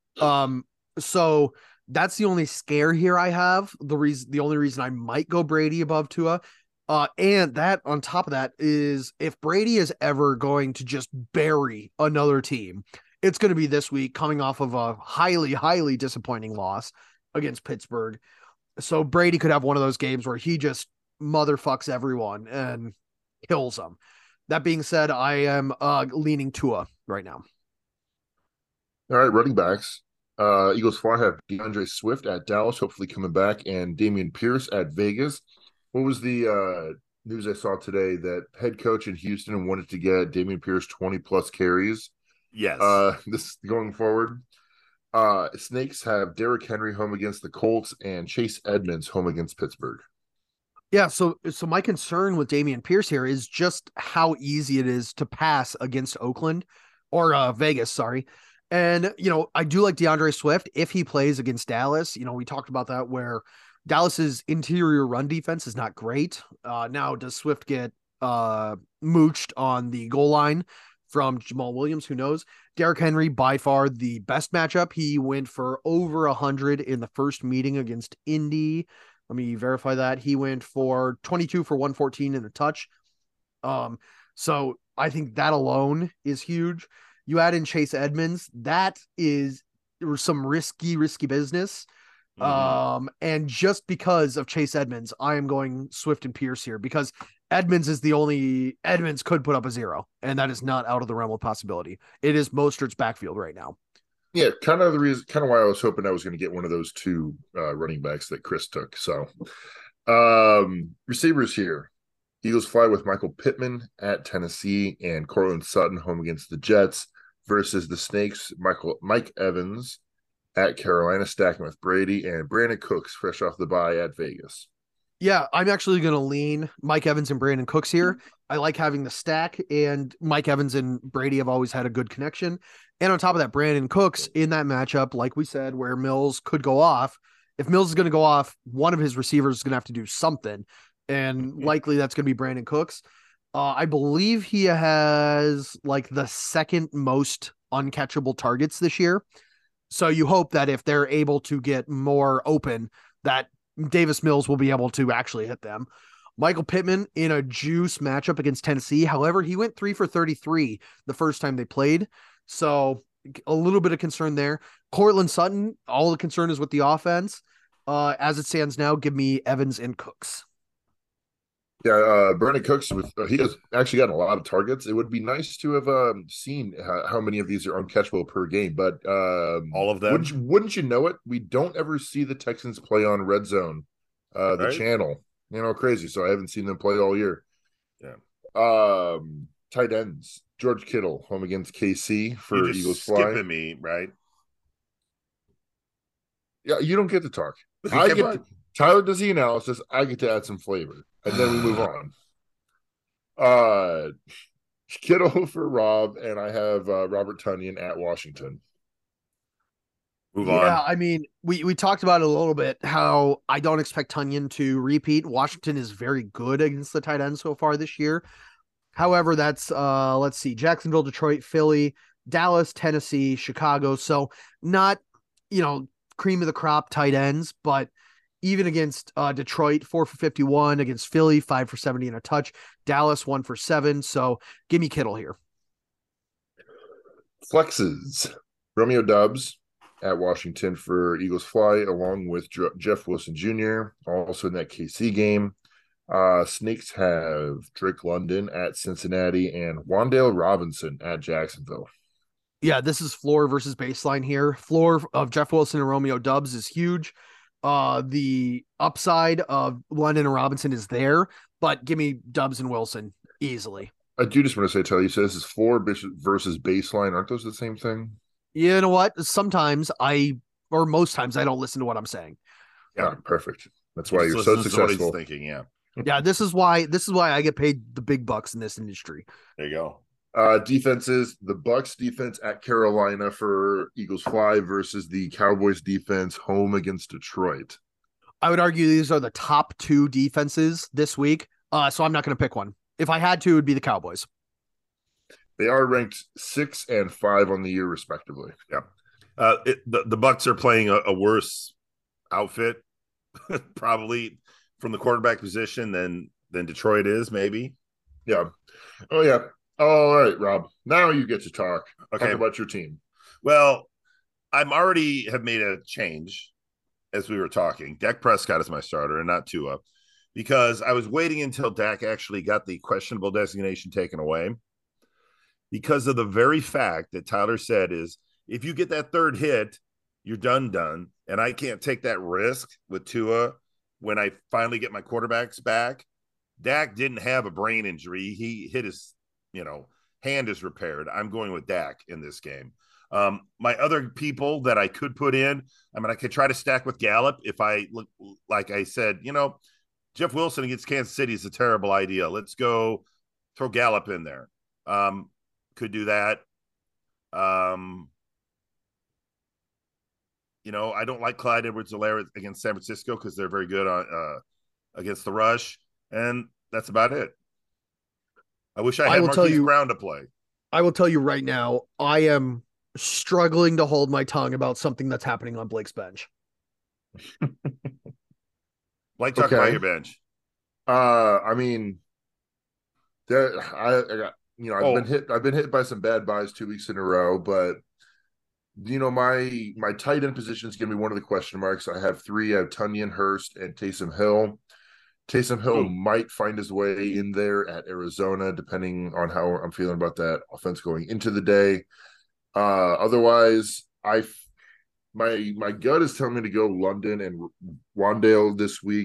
Speaker 6: So that's the only scare here I have. The only reason I might go Brady above Tua. And that on top of that is if Brady is ever going to just bury another team, it's going to be this week coming off of a highly, highly disappointing loss against Pittsburgh. So Brady could have one of those games where he just motherfucks everyone and kills them. That being said, I am leaning Tua right now.
Speaker 4: All right, running backs. Eagles Fly have DeAndre Swift at Dallas, hopefully coming back, and Dameon Pierce at Vegas. What was the news I saw today that head coach in Houston wanted to get Dameon Pierce 20-plus carries?
Speaker 5: Yes.
Speaker 4: This going forward. Snakes have Derrick Henry home against the Colts and Chase Edmonds home against Pittsburgh.
Speaker 6: Yeah, so my concern with Damian Pierce here is just how easy it is to pass against Oakland or Vegas, sorry. And I do like DeAndre Swift if he plays against Dallas. We talked about that where Dallas's interior run defense is not great. Now does Swift get mooched on the goal line from Jamal Williams? Who knows? Derrick Henry, by far the best matchup. He went for over 100 in the first meeting against Indy. Let me verify that. He went for 22 for 114 in a touch. So I think that alone is huge. You add in Chase Edmonds, that is some risky business. And just because of Chase Edmonds, I am going Swift and Pierce here because Edmonds could put up a 0, and that is not out of the realm of possibility. It is Mostert's backfield right now.
Speaker 4: Yeah, kind of why I was hoping I was going to get one of those two running backs that Chris took. So, receivers here. Eagles fly with Michael Pittman at Tennessee and Courtland Sutton home against the Jets versus the Snakes. Mike Evans at Carolina stacking with Brady and Brandon Cooks fresh off the bye at Vegas.
Speaker 6: Yeah, I'm actually going to lean Mike Evans and Brandon Cooks here. I like having the stack, and Mike Evans and Brady have always had a good connection. And on top of that, Brandon Cooks in that matchup, like we said, where Mills could go off. If Mills is going to go off, one of his receivers is going to have to do something, and likely that's going to be Brandon Cooks. I believe he has like the second most uncatchable targets this year. So you hope that if they're able to get more open, that Davis Mills will be able to actually hit them. Michael Pittman in a juice matchup against Tennessee. However, he went 3 for 33 the first time they played. So a little bit of concern there. Courtland Sutton, all the concern is with the offense. As it stands now, give me Evans and Cooks.
Speaker 4: Yeah, Brandon Cooks, he has actually gotten a lot of targets. It would be nice to have seen how many of these are uncatchable per game, but
Speaker 5: all of them.
Speaker 4: Wouldn't you know it? We don't ever see the Texans play on Red Zone, the channel. Crazy. So I haven't seen them play all year.
Speaker 5: Yeah.
Speaker 4: Tight ends. George Kittle home against KC for Eagles fly.
Speaker 5: Skipping me, right?
Speaker 4: Yeah, you don't get to talk. Tyler does the analysis. I get to add some flavor, and then we move on. Kittle for Rob, and I have Robert Tonyan at Washington.
Speaker 5: Move on.
Speaker 6: Yeah, I mean, we talked about it a little bit, how I don't expect Tonyan to repeat. Washington is very good against the tight end so far this year. However, that's, let's see, Jacksonville, Detroit, Philly, Dallas, Tennessee, Chicago. So not, cream of the crop tight ends, but even against Detroit, 4 for 51, against Philly, 5 for 70 and a touch, Dallas, 1 for 7. So give me Kittle here.
Speaker 4: Flexes. Romeo Doubs at Washington for Eagles fly, along with Jeff Wilson Jr., also in that KC game. Snakes have Drake London at Cincinnati and Wan'Dale Robinson at Jacksonville.
Speaker 6: Yeah, this is floor versus baseline here. Floor of Jeff Wilson and Romeo Doubs is huge. The upside of London and Robinson is there, but give me Doubs and Wilson easily.
Speaker 4: I do just want to say, Telly, you said this is floor versus baseline. Aren't those the same thing?
Speaker 6: You know what? Sometimes most times I don't listen to what I'm saying.
Speaker 4: Yeah, perfect. That's why you're so successful.
Speaker 5: Thinking, yeah.
Speaker 6: Yeah, this is why I get paid the big bucks in this industry.
Speaker 5: There you go.
Speaker 4: Defenses, the Bucks defense at Carolina for Eagles fly versus the Cowboys defense home against Detroit.
Speaker 6: I would argue these are the top 2 defenses this week. So I'm not going to pick one. If I had to, it would be the Cowboys.
Speaker 4: They are ranked 6 and 5 on the year, respectively.
Speaker 5: Yeah. The Bucks are playing a worse outfit, probably from the quarterback position than Detroit is, maybe.
Speaker 4: Yeah. Oh, yeah. All right, Rob. Now you get to talk.
Speaker 5: Okay.
Speaker 4: Talk about your team.
Speaker 5: Well, I'm already have made a change as we were talking. Dak Prescott is my starter and not Tua, because I was waiting until Dak actually got the questionable designation taken away, because of the very fact that Tyler said is if you get that third hit, you're done. And I can't take that risk with Tua when I finally get my quarterbacks back. Dak didn't have a brain injury. He hit his hand is repaired. I'm going with Dak in this game. My other people that I could put in, I could try to stack with Gallup if I look, like I said, Jeff Wilson against Kansas City is a terrible idea. Let's go throw Gallup in there. Could do that. I don't like Clyde Edwards-Helaire against San Francisco because they're very good on against the rush, and that's about it. I wish I had Marquise Brown to play.
Speaker 6: I will tell you right now, I am struggling to hold my tongue about something that's happening on Blake's bench.
Speaker 5: Blake, talk about your bench.
Speaker 4: I mean, I've been hit by some bad buys 2 weeks in a row, but my tight end position is going to be one of the question marks. I have 3. I have Tunyon, Hurst, and Taysom Hill. Taysom Hill might find his way in there at Arizona, depending on how I'm feeling about that offense going into the day. Otherwise, my gut is telling me to go London and Wandale this week,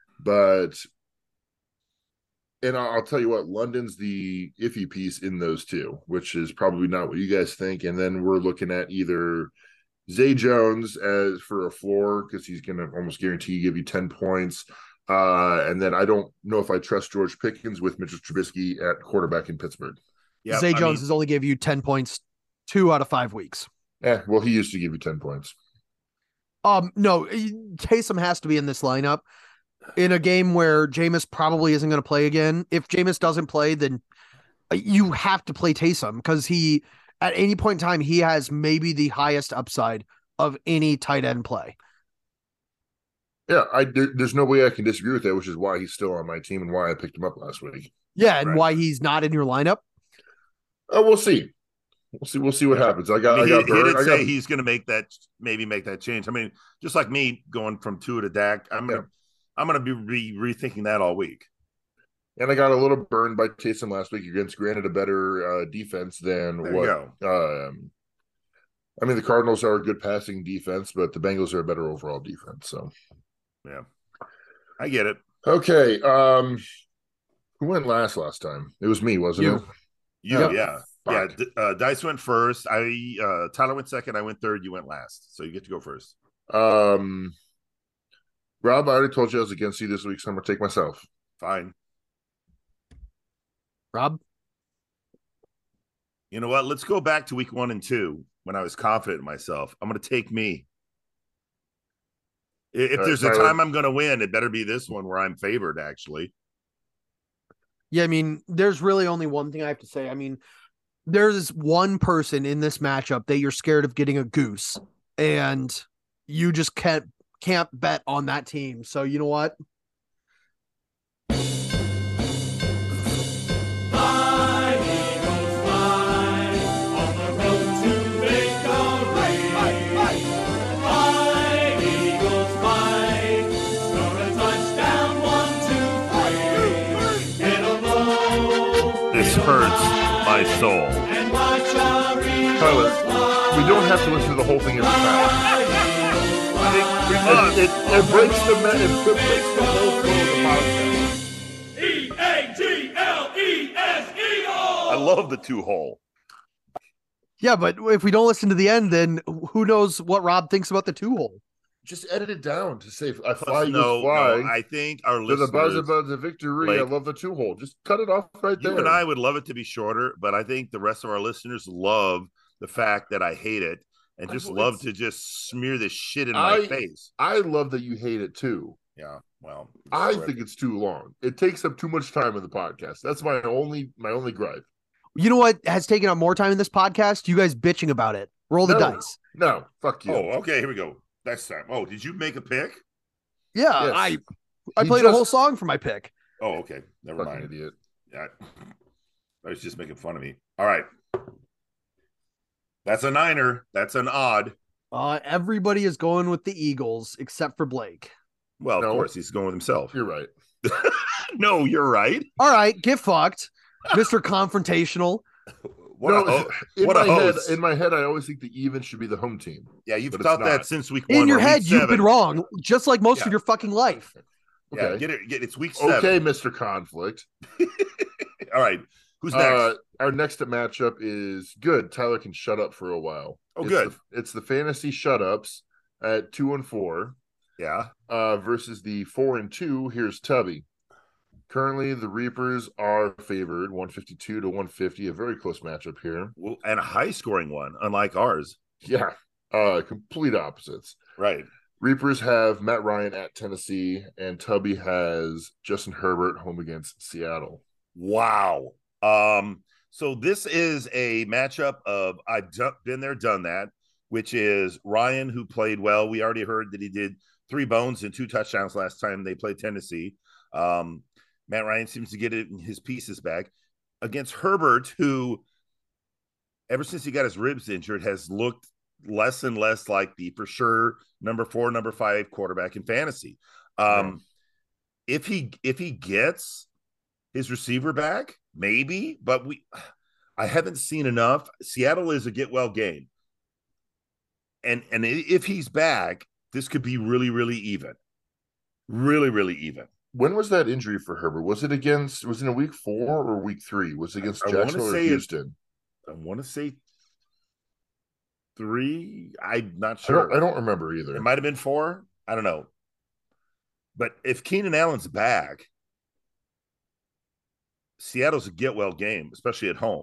Speaker 4: and I'll tell you what, London's the iffy piece in those two, which is probably not what you guys think. And then we're looking at either Zay Jones as for a floor because he's going to almost guarantee give you 10 points. And then I don't know if I trust George Pickens with Mitchell Trubisky at quarterback in Pittsburgh.
Speaker 6: Yeah, Zay Jones has only gave you 10 points 2 out of 5 weeks.
Speaker 4: Yeah, well, he used to give you 10 points.
Speaker 6: No, Taysom has to be in this lineup in a game where Jameis probably isn't going to play again. If Jameis doesn't play, then you have to play Taysom because he, at any point in time, he has maybe the highest upside of any tight end play.
Speaker 4: Yeah, there's no way I can disagree with that, which is why he's still on my team and why I picked him up last week.
Speaker 6: Yeah, and why he's not in your lineup?
Speaker 4: We'll see. We'll see what happens.
Speaker 5: He did say he's going to make that change. I mean, just like me going from Tua to Dak, I'm going to be rethinking that all week.
Speaker 4: And I got a little burned by Taysom last week against, granted, a better defense than I mean, the Cardinals are a good passing defense, but the Bengals are a better overall defense. So,
Speaker 5: yeah, I get it.
Speaker 4: Okay, who went last time? It was me, wasn't it?
Speaker 5: Yeah. Dice went first. Tyler went second. I went third. You went last, so you get to go first.
Speaker 4: Rob, I already told you I was against you this week, so I'm gonna take myself.
Speaker 5: Fine.
Speaker 6: Rob,
Speaker 5: you know what? Let's go back to week 1 and 2 when I was confident in myself. I'm gonna take me. If there's a time I'm gonna win, it better be this one where I'm favored. Actually.
Speaker 6: Yeah, I mean, there's really only one thing I have to say. I mean, there's one person in this matchup that you're scared of getting a goose, and you just can't bet on that team. So you know what?
Speaker 5: This hurts my soul.
Speaker 4: Tyler, we don't have to listen to the whole thing every time. It breaks the whole flow of the podcast.
Speaker 5: EAGLESEO. I love the 2-hole.
Speaker 6: Yeah, but if we don't listen to the end, then who knows what Rob thinks about the 2-hole?
Speaker 4: Just edit it down to say I
Speaker 5: fly. No, I think our listeners.
Speaker 4: The buzz about the victory. I love the 2-hole. Just cut it off right there.
Speaker 5: You and I would love it to be shorter, but I think the rest of our listeners love the fact that I hate it and just love to just smear this shit in my face.
Speaker 4: I love that you hate it too.
Speaker 5: Yeah, well,
Speaker 4: I think it's too long. It takes up too much time in the podcast. That's my only gripe.
Speaker 6: You know what has taken up more time in this podcast? You guys bitching about it. Roll the dice.
Speaker 4: No, fuck you.
Speaker 5: Oh, okay, here we go. Next time. Oh, did you make a pick?
Speaker 6: Yeah, yes. I played a whole song for my pick.
Speaker 5: Oh, okay. Never
Speaker 4: mind.
Speaker 5: Idiot. Yeah, I was just making fun of me. All right. That's a 9er. That's an odd.
Speaker 6: Everybody is going with the Eagles except for Blake.
Speaker 5: Well, of course, he's going with himself.
Speaker 4: You're right.
Speaker 5: No, you're right.
Speaker 6: All right, get fucked, Mr. Confrontational.
Speaker 4: In my head, I always think the even should be the home team.
Speaker 5: Yeah, you've thought that since week 1.
Speaker 6: In your head, you've been wrong, just like most of your fucking life.
Speaker 5: Okay. Yeah, it's week 7.
Speaker 4: Okay, Mr. Conflict.
Speaker 5: All right, who's next?
Speaker 4: Our next matchup is good. Tyler can shut up for a while.
Speaker 5: Oh, good.
Speaker 4: It's the fantasy shut ups at 2 and 4.
Speaker 5: Yeah.
Speaker 4: Versus the 4-2. Here's Tubby. Currently, the Reapers are favored 152 to 150. A very close matchup here.
Speaker 5: Well, and a high scoring one, unlike ours.
Speaker 4: Yeah. Complete opposites.
Speaker 5: Right.
Speaker 4: Reapers have Matt Ryan at Tennessee, and Tubby has Justin Herbert home against Seattle.
Speaker 5: Wow. So this is a matchup of I've been there, done that, which is Ryan, who played well. We already heard that he did 3 bones and 2 touchdowns last time they played Tennessee. Matt Ryan seems to get his pieces back against Herbert, who ever since he got his ribs injured has looked less and less like the for sure number 4, number 5 quarterback in fantasy. If he gets his receiver back, maybe, but I haven't seen enough. Seattle is a get well game. And if he's back, this could be really, really even. Really, really even.
Speaker 4: When was that injury for Herbert? Was it in week 4 or week 3? Was it against Jacksonville or Houston?
Speaker 5: I want to say 3. I'm not sure.
Speaker 4: I don't remember either.
Speaker 5: It might have been 4. I don't know. But if Keenan Allen's back, Seattle's a get well game, especially at home.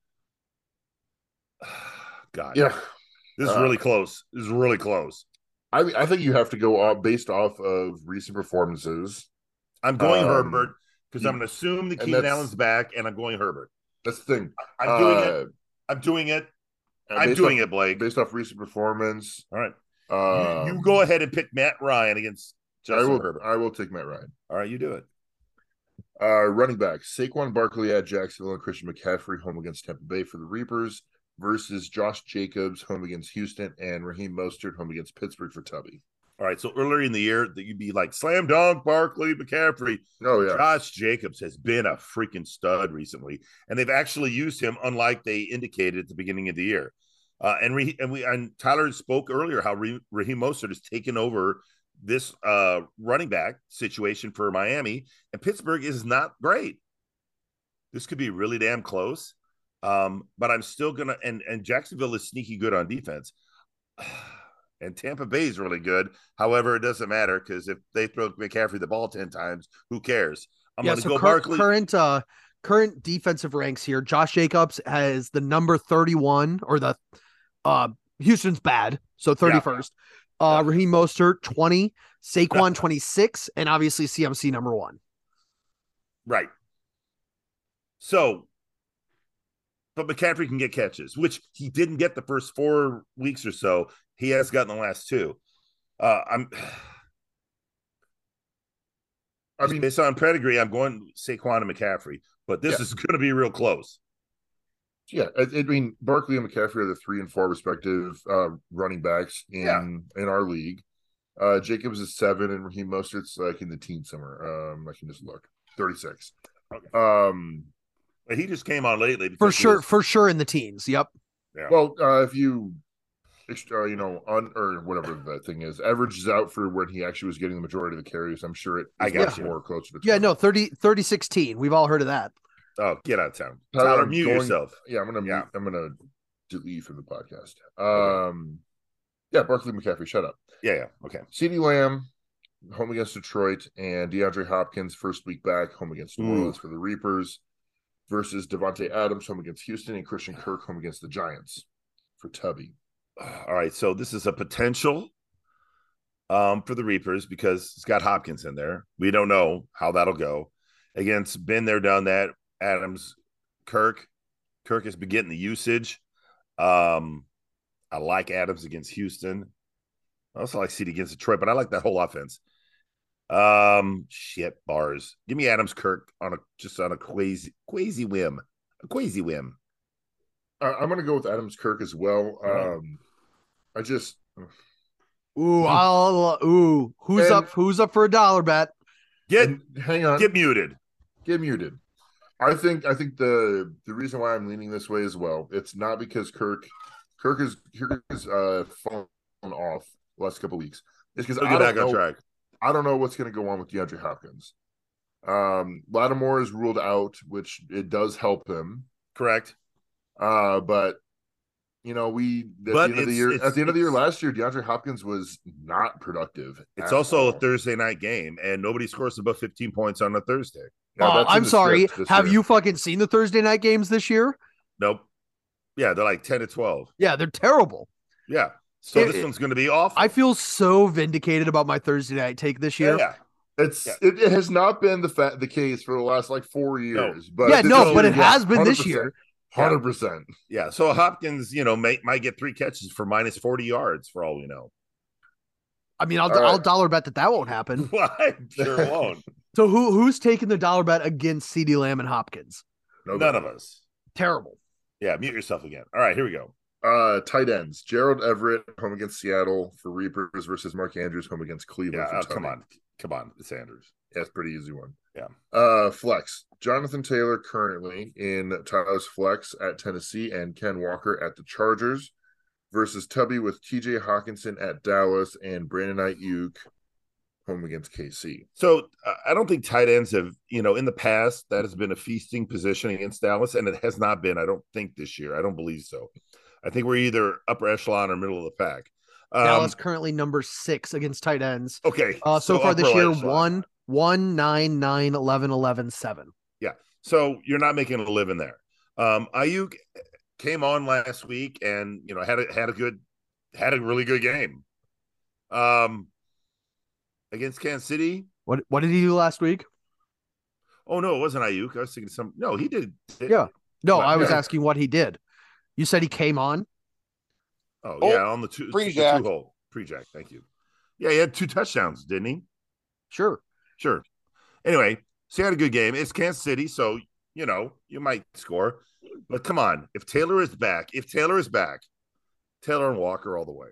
Speaker 5: God.
Speaker 4: Yeah.
Speaker 5: This is really close. This is really close.
Speaker 4: I think you have to go off based off of recent performances.
Speaker 5: I'm going Herbert because I'm going to assume that Keenan Allen's back, and I'm going Herbert.
Speaker 4: That's the thing.
Speaker 5: I'm doing it. I'm doing it, Blake.
Speaker 4: Based off recent performance.
Speaker 5: All right. You go ahead and pick Matt Ryan against Justin Herbert.
Speaker 4: I will take Matt Ryan.
Speaker 5: All right, you do it.
Speaker 4: Running back, Saquon Barkley at Jacksonville and Christian McCaffrey home against Tampa Bay for the Reapers versus Josh Jacobs home against Houston and Raheem Mostert home against Pittsburgh for Tubby.
Speaker 5: All right, so earlier in the year, that you'd be like, slam dunk, Barkley, McCaffrey.
Speaker 4: Oh, yeah.
Speaker 5: Josh Jacobs has been a freaking stud recently, and they've actually used him unlike they indicated at the beginning of the year. And Tyler spoke earlier how Raheem Mostert has taken over this running back situation for Miami, and Pittsburgh is not great. This could be really damn close. But I'm still gonna and Jacksonville is sneaky good on defense. And Tampa Bay is really good. However, it doesn't matter because if they throw McCaffrey the ball 10 times, who cares? I'm going to go Barkley.
Speaker 6: Current defensive ranks here. Josh Jacobs has the number 31, or the Houston's bad, so 31st. Yeah. Raheem Mostert 20, Saquon 26, and obviously CMC number 1.
Speaker 5: Right. So, but McCaffrey can get catches, which he didn't get the first 4 weeks or so. He has gotten the last 2. Based on pedigree, I'm going Saquon and McCaffrey, but this is going to be real close.
Speaker 4: Yeah, I mean, Barkley and McCaffrey are the 3 and 4 respective running backs in our league. Jacobs is 7, and Raheem Mostert's like in the teens somewhere. I can just look 36.
Speaker 5: Okay. He just came on lately
Speaker 6: for sure in the teens. Yep.
Speaker 4: Yeah. Well, if you or whatever that thing is, averages out for when he actually was getting the majority of the carries, I'm sure more closer to 20.
Speaker 6: Yeah, no, 30-16. We've all heard of that.
Speaker 5: Oh, get out of town. Tyler, mute yourself.
Speaker 4: Yeah, I'm gonna delete from the podcast. Barkley McCaffrey, shut up.
Speaker 5: Yeah, okay.
Speaker 4: CeeDee Lamb home against Detroit, and DeAndre Hopkins first week back home against New Orleans for the Reapers versus Devontae Adams home against Houston and Christian Kirk home against the Giants for Tubby.
Speaker 5: All right, so this is a potential for the Reapers because it's got Hopkins in there. We don't know how that'll go. Against been there, done that. Adams, Kirk has been getting the usage. I like Adams against Houston. I also like CeeDee against Detroit, but I like that whole offense. Bars. Give me Adams, Kirk on a crazy whim. A crazy whim.
Speaker 4: I'm going to go with Adams, Kirk as well.
Speaker 6: Who's up for a dollar bet?
Speaker 4: Hang on.
Speaker 5: Get muted.
Speaker 4: I think the reason why I'm leaning this way as well, it's not because Kirk is fallen off the last couple of weeks. It's because
Speaker 5: get back on track.
Speaker 4: I don't know what's going to go on with DeAndre Hopkins. Lattimore is ruled out, which it does help him.
Speaker 5: Correct.
Speaker 4: But you know,
Speaker 5: But
Speaker 4: at the end of the year last year, DeAndre Hopkins was not productive.
Speaker 5: It's also a Thursday night game, and nobody scores above 15 points on a Thursday.
Speaker 6: I'm sorry. Have you fucking seen the Thursday night games this year?
Speaker 5: Nope. Yeah, they're like 10 to 12.
Speaker 6: Yeah, they're terrible.
Speaker 5: Yeah. So this one's going to be awful.
Speaker 6: I feel so vindicated about my Thursday night take this year.
Speaker 5: Yeah.
Speaker 4: It has not been the case for the last like 4 years.
Speaker 6: No. But it has been this year.
Speaker 4: 100%.
Speaker 5: Yeah. So Hopkins, might get 3 catches for minus 40 yards for all we know.
Speaker 6: I mean, I'll dollar bet that won't happen.
Speaker 5: Well, I'm sure it won't.
Speaker 6: So who's taking the dollar bet against CeeDee Lamb and Hopkins?
Speaker 5: None of us.
Speaker 6: Terrible.
Speaker 5: Yeah, mute yourself again. All right, here we go.
Speaker 4: Tight ends. Gerald Everett home against Seattle for Reapers versus Mark Andrews home against Cleveland.
Speaker 5: Yeah, come on, it's Andrews.
Speaker 4: Yeah, it's a pretty easy one.
Speaker 5: Yeah.
Speaker 4: Flex. Jonathan Taylor currently in Tyler's flex at Tennessee and Ken Walker at the Chargers versus Tubby with TJ Hawkinson at Dallas and Brandon Ayuk home against KC.
Speaker 5: So I don't think tight ends have, in the past, that has been a feasting position against Dallas, and it has not been, I don't think, this year. I don't believe so. I think we're either upper echelon or middle of the pack.
Speaker 6: Dallas currently number 6 against tight ends.
Speaker 5: Okay.
Speaker 6: So far this year, 1, 9, 9, 11, 11, 7.
Speaker 5: Yeah. So you're not making a living there. Ayuk came on last week and had a really good game. Against Kansas City.
Speaker 6: What did he do last week?
Speaker 5: Oh no, it wasn't Ayuk. I was thinking no, he did.
Speaker 6: Yeah. No, I was asking what he did. You said he came on?
Speaker 5: Oh yeah, on the pre-jack. Pre-jack, thank you. Yeah, he had 2 touchdowns, didn't he?
Speaker 6: Sure.
Speaker 5: Anyway, so he had a good game. It's Kansas City, so you might score. But come on, if Taylor is back, Taylor and Walker all the way.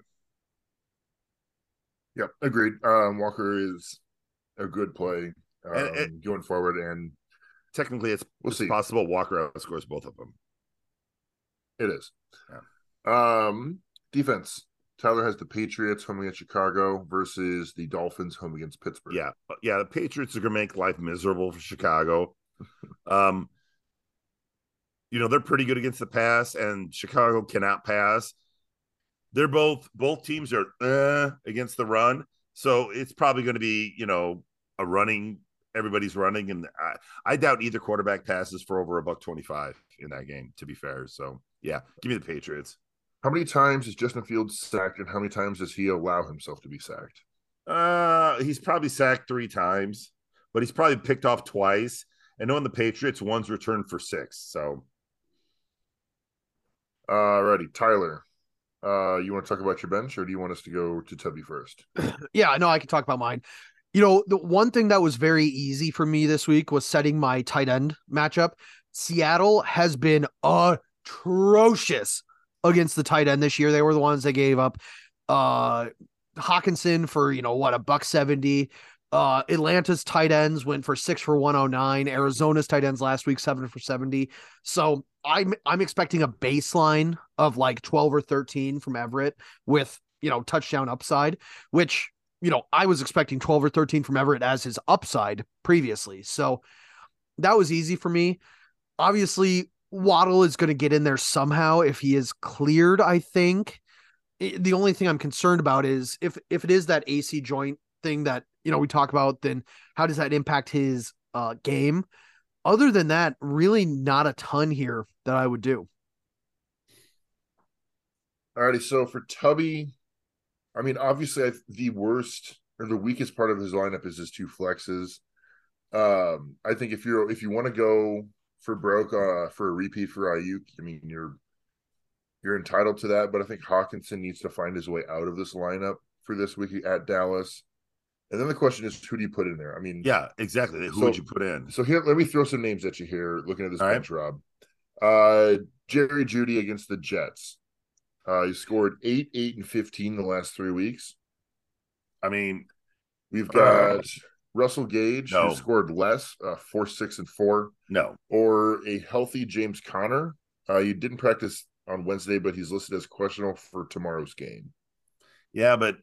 Speaker 4: Yep, agreed. Walker is a good play going forward, and
Speaker 5: technically it's possible Walker outscores both of them.
Speaker 4: It is. Yeah. Defense. Tyler has the Patriots home against Chicago versus the Dolphins home against Pittsburgh.
Speaker 5: Yeah. The Patriots are going to make life miserable for Chicago. They're pretty good against the pass, and Chicago cannot pass. They're both teams are against the run, so it's probably going to be a running. Everybody's running, and I doubt either quarterback passes for over $125 in that game. To be fair, so yeah, give me the Patriots.
Speaker 4: How many times is Justin Fields sacked, and how many times does he allow himself to be sacked?
Speaker 5: He's probably sacked 3 times, but he's probably picked off twice. And knowing the Patriots, one's returned for 6. So,
Speaker 4: alrighty, Tyler. You want to talk about your bench, or do you want us to go to Tubby first?
Speaker 6: Yeah, no, I can talk about mine. The one thing that was very easy for me this week was setting my tight end matchup. Seattle has been atrocious against the tight end this year. They were the ones that gave up Hawkinson for $170. Atlanta's tight ends went for 6 for 109. Arizona's tight ends last week 7 for 70. So I'm expecting a baseline of like 12 or 13 from Everett with touchdown upside, which I was expecting 12 or 13 from Everett as his upside previously. So that was easy for me. Obviously, Waddle is going to get in there somehow if he is cleared, I think. The only thing I'm concerned about is if it is that AC joint thing that, we talk about, then how does that impact his game? Other than that, really not a ton here that I would do.
Speaker 4: Alrighty, so for Tubby, I mean, obviously the worst or the weakest part of his lineup is his 2 flexes. I think if you want to go for broke for a repeat for Ayuk, I mean, you're entitled to that, but I think Hawkinson needs to find his way out of this lineup for this week at Dallas. And then the question is, who do you put in there? I mean,
Speaker 5: yeah, exactly. Who would you put in?
Speaker 4: So here, let me throw some names at you here. Looking at this bench,
Speaker 5: right.
Speaker 4: Rob, Jerry Jeudy against the Jets. He scored 8, 8, and 15 the last 3 weeks.
Speaker 5: I mean,
Speaker 4: we've got Russell Gage, who scored less, 4, 6, and 4.
Speaker 5: No,
Speaker 4: or a healthy James Conner. He didn't practice on Wednesday, but he's listed as questionable for tomorrow's game.
Speaker 5: Yeah, but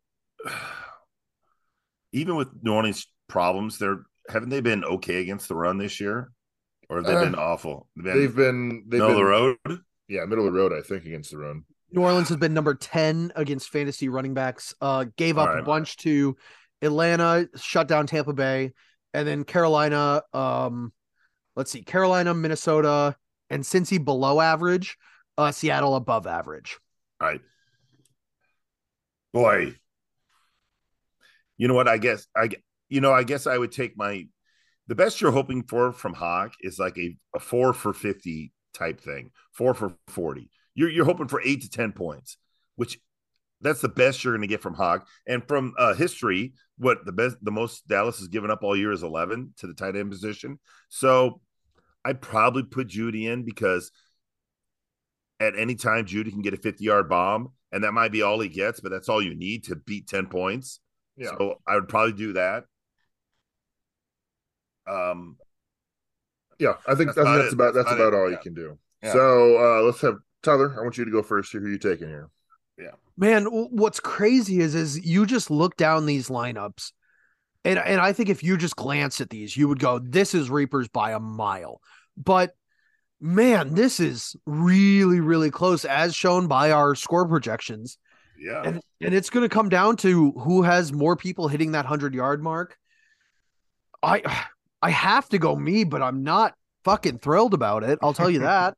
Speaker 5: even with New Orleans problems, haven't they been okay against the run this year, or have they been awful?
Speaker 4: They've been
Speaker 5: middle of the road.
Speaker 4: Yeah, middle of the road, I think, against the run.
Speaker 6: New Orleans has been number 10 against fantasy running backs. Gave up a bunch to Atlanta, shut down Tampa Bay, and then Carolina. Carolina, Minnesota, and Cincy below average. Seattle above average.
Speaker 5: All right. Boy. You know what? I guess I would take the best you're hoping for from Hawk is like a 4 for 50 type thing, 4 for 40. You're hoping for 8 to 10 points, which that's the best you're going to get from Hawk. And from history, the most Dallas has given up all year is 11 to the tight end position. So I'd probably put Judy in because at any time Judy can get a 50-yard bomb, and that might be all he gets, but that's all you need to beat 10 points. Yeah. So I would probably do that.
Speaker 4: Yeah, I think that's about all you can do. Yeah. So let's have Tyler. I want you to go first here. Who are you taking here?
Speaker 5: Yeah,
Speaker 6: man. What's crazy is you just look down these lineups, and I think if you just glance at these, you would go, "This is Reapers by a mile." But man, this is really, really close, as shown by our score projections.
Speaker 5: Yeah,
Speaker 6: and it's going to come down to who has more people hitting that 100-yard mark. I have to go me, but I'm not fucking thrilled about it. I'll tell you that.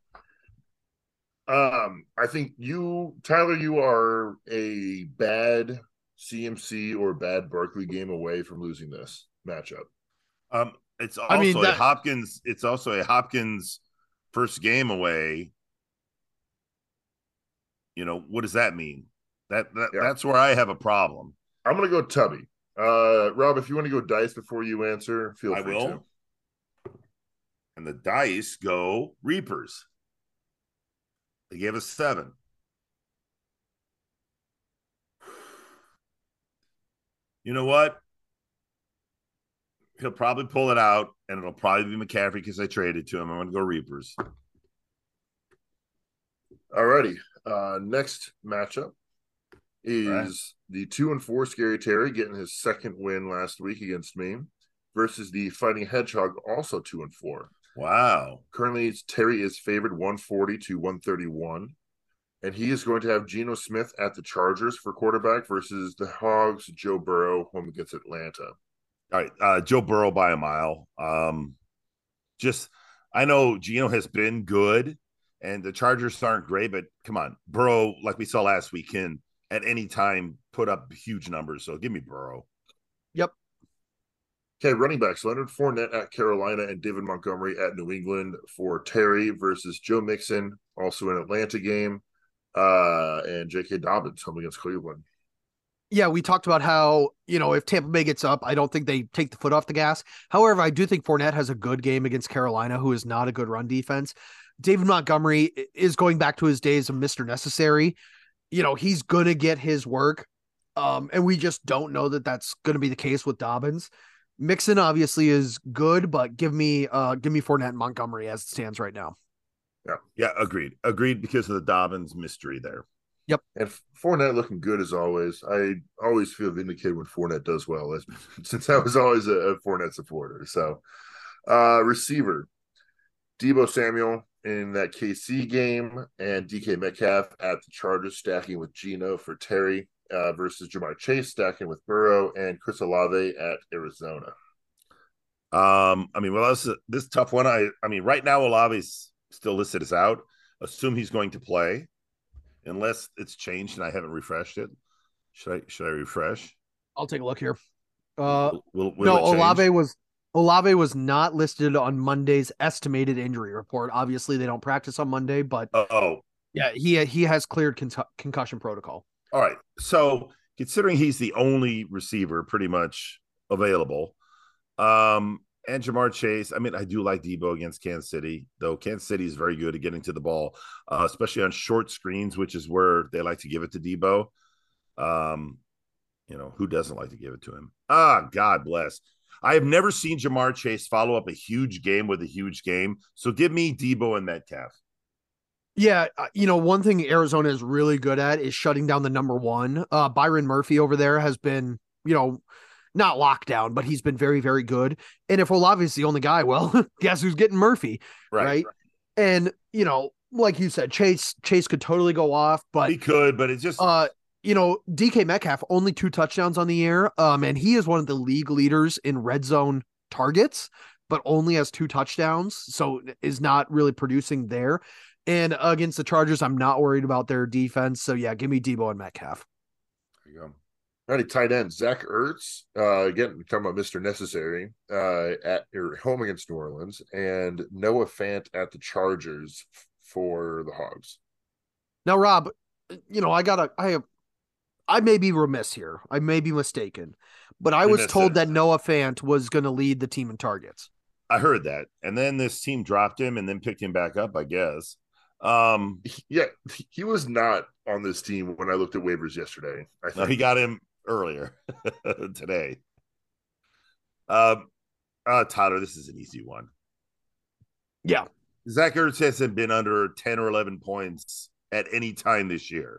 Speaker 4: I think Tyler, you are a bad CMC or bad Barkley game away from losing this matchup.
Speaker 5: It's also a Hopkins. It's also a Hopkins first game away. You know, what does that mean? That's where I have a problem.
Speaker 4: I'm going to go Tubby. Rob, if you want to go dice before you answer, feel free to.
Speaker 5: And the dice go Reapers. They gave us 7. You know what? He'll probably pull it out, and it'll probably be McCaffrey because I traded to him. I'm going to go Reapers.
Speaker 4: Alrighty. Next matchup is the 2-4 Scary Terry getting his second win last week against me versus the Fighting Hedgehog, also 2-4.
Speaker 5: Wow.
Speaker 4: Currently, Terry is favored 140 to 131. And he is going to have Geno Smith at the Chargers for quarterback versus the Hogs, Joe Burrow, home against Atlanta.
Speaker 5: All right. Joe Burrow by a mile. I know Geno has been good, and the Chargers aren't great, but come on. Burrow, like we saw last week, can at any time put up huge numbers. So give me Burrow.
Speaker 6: Yep.
Speaker 4: Okay, running backs, Leonard Fournette at Carolina and David Montgomery at New England for Terry versus Joe Mixon, also an Atlanta game, and J.K. Dobbins home against Cleveland.
Speaker 6: Yeah, we talked about how, if Tampa Bay gets up, I don't think they take the foot off the gas. However, I do think Fournette has a good game against Carolina, who is not a good run defense. David Montgomery is going back to his days of Mr. Necessary. He's going to get his work, and we just don't know that that's going to be the case with Dobbins. Mixon obviously is good, but give me Fournette and Montgomery as it stands right now.
Speaker 4: Yeah,
Speaker 5: agreed because of the Dobbins mystery there.
Speaker 6: Yep.
Speaker 4: And Fournette looking good as always. I always feel vindicated when Fournette does well, since I was always a Fournette supporter. So, receiver, Deebo Samuel in that KC game and DK Metcalf at the Chargers stacking with Geno for Terry. Versus Jamar Chase stacking with Burrow and Chris Olave at Arizona.
Speaker 5: This tough one. Right now Olave's still listed as out. Assume he's going to play, unless it's changed and I haven't refreshed it. Should I refresh?
Speaker 6: I'll take a look here.
Speaker 5: Will
Speaker 6: Olave was not listed on Monday's estimated injury report. Obviously, they don't practice on Monday, but yeah, he has cleared concussion protocol.
Speaker 5: All right. So considering he's the only receiver pretty much available, and Jamar Chase, I do like Deebo against Kansas City, though Kansas City is very good at getting to the ball, especially on short screens, which is where they like to give it to Deebo. Who doesn't like to give it to him? God bless. I have never seen Jamar Chase follow up a huge game with a huge game. So give me Deebo and Metcalf.
Speaker 6: Yeah, one thing Arizona is really good at is shutting down the number one. Byron Murphy over there has been, not locked down, but he's been very, very good. And if Olave is the only guy, well, guess who's getting Murphy, right? And, like you said, Chase could totally go off, but
Speaker 5: He could, but it's just
Speaker 6: DK Metcalf only 2 touchdowns on the year, and he is one of the league leaders in red zone targets, but only has 2 touchdowns, so is not really producing there. And against the Chargers, I'm not worried about their defense. So yeah, give me Debo and Metcalf.
Speaker 4: There you go. All right, tight end Zach Ertz. Again, we're talking about Mr. Necessary at your home against New Orleans, and Noah Fant at the Chargers for the Hogs.
Speaker 6: Now, Rob, I may be remiss here. I may be mistaken, but I was told that Noah Fant was going to lead the team in targets.
Speaker 5: I heard that, and then this team dropped him and then picked him back up, I guess.
Speaker 4: Yeah, he was not on this team when I looked at waivers yesterday. I think.
Speaker 5: No, he got him earlier today. Tyler, this is an easy one.
Speaker 6: Yeah.
Speaker 5: Zach Ertz hasn't been under 10 or 11 points at any time this year.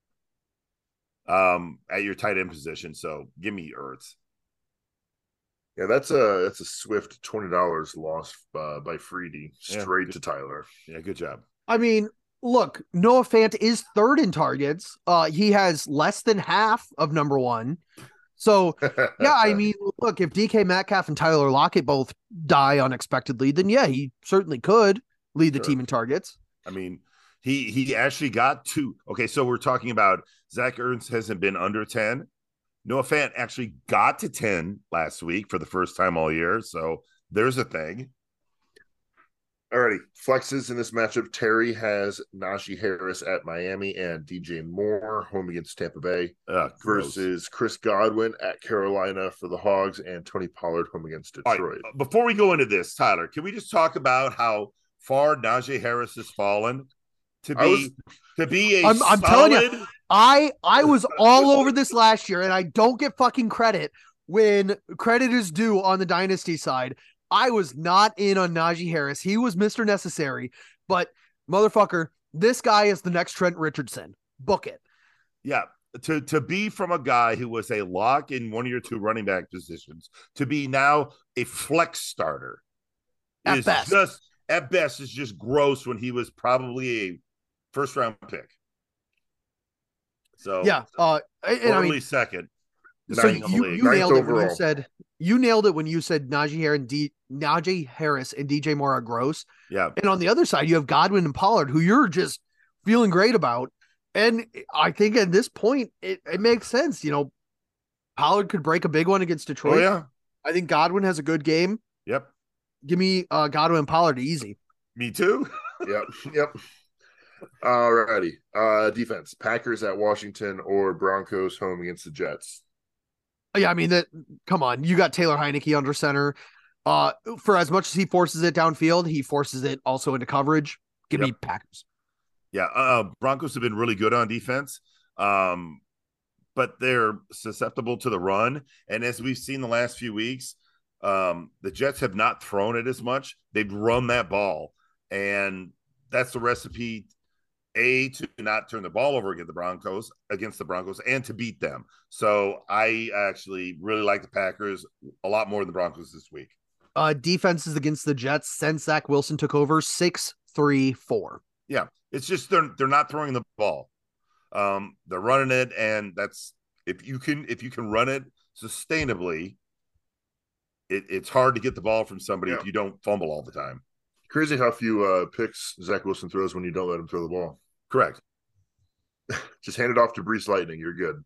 Speaker 5: At your tight end position, so give me Ertz.
Speaker 4: Yeah, that's a swift $20 lost by Freedy straight to Tyler.
Speaker 5: Yeah, good job.
Speaker 6: I mean, look, Noah Fant is 3rd in targets. He has less than half of number 1. So, yeah, I mean, look, if DK Metcalf and Tyler Lockett both die unexpectedly, then yeah, he certainly could lead the team in targets.
Speaker 5: I mean, he actually got 2. Okay, so we're talking about Zach Ertz hasn't been under 10. Noah Fant actually got to 10 last week for the first time all year. So there's a thing.
Speaker 4: Alrighty, flexes in this matchup. Terry has Najee Harris at Miami and DJ Moore home against Tampa Bay versus Chris Godwin at Carolina for the Hogs and Tony Pollard home against Detroit.
Speaker 5: Right, before we go into this, Tyler, can we just talk about how far Najee Harris has fallen to be a
Speaker 6: I'm telling you, I was all over this last year, and I don't get fucking credit when credit is due on the dynasty side. I was not in on Najee Harris. He was Mr. Necessary, but motherfucker, this guy is the next Trent Richardson. Book it.
Speaker 5: Yeah. To be from a guy who was a lock in one of your 2 running back positions to be now a flex starter
Speaker 6: at best
Speaker 5: is just gross when he was probably a first round pick. So
Speaker 6: yeah, and I mean,
Speaker 5: second.
Speaker 6: So you nailed it when you said Najee Harris and DJ Moore are gross.
Speaker 5: Yeah.
Speaker 6: And on the other side, you have Godwin and Pollard, who you're just feeling great about. And I think at this point, it makes sense. You know, Pollard could break a big one against Detroit.
Speaker 5: Oh, yeah.
Speaker 6: I think Godwin has a good game.
Speaker 5: Yep.
Speaker 6: Give me Godwin and Pollard easy.
Speaker 5: Me too.
Speaker 4: Yep. Alrighty. Defense. Packers at Washington or Broncos home against the Jets.
Speaker 6: Yeah, I mean, come on. You got Taylor Heineke under center. For as much as he forces it downfield, he forces it also into coverage. Give me Packers.
Speaker 5: Yeah, Broncos have been really good on defense, but they're susceptible to the run. And as we've seen the last few weeks, the Jets have not thrown it as much. They've run that ball, and that's the recipe. To not turn the ball over against the Broncos, and to beat them. So I actually really like the Packers a lot more than the Broncos this week.
Speaker 6: Defenses against the Jets since Zach Wilson took over 6-3-4.
Speaker 5: Yeah, it's just they're not throwing the ball. They're running it, and that's if you can run it sustainably, it's hard to get the ball from somebody if you don't fumble all the time.
Speaker 4: Crazy how few picks Zach Wilson throws when you don't let him throw the ball.
Speaker 5: Correct.
Speaker 4: Just hand it off to Brees Lightning. You're good.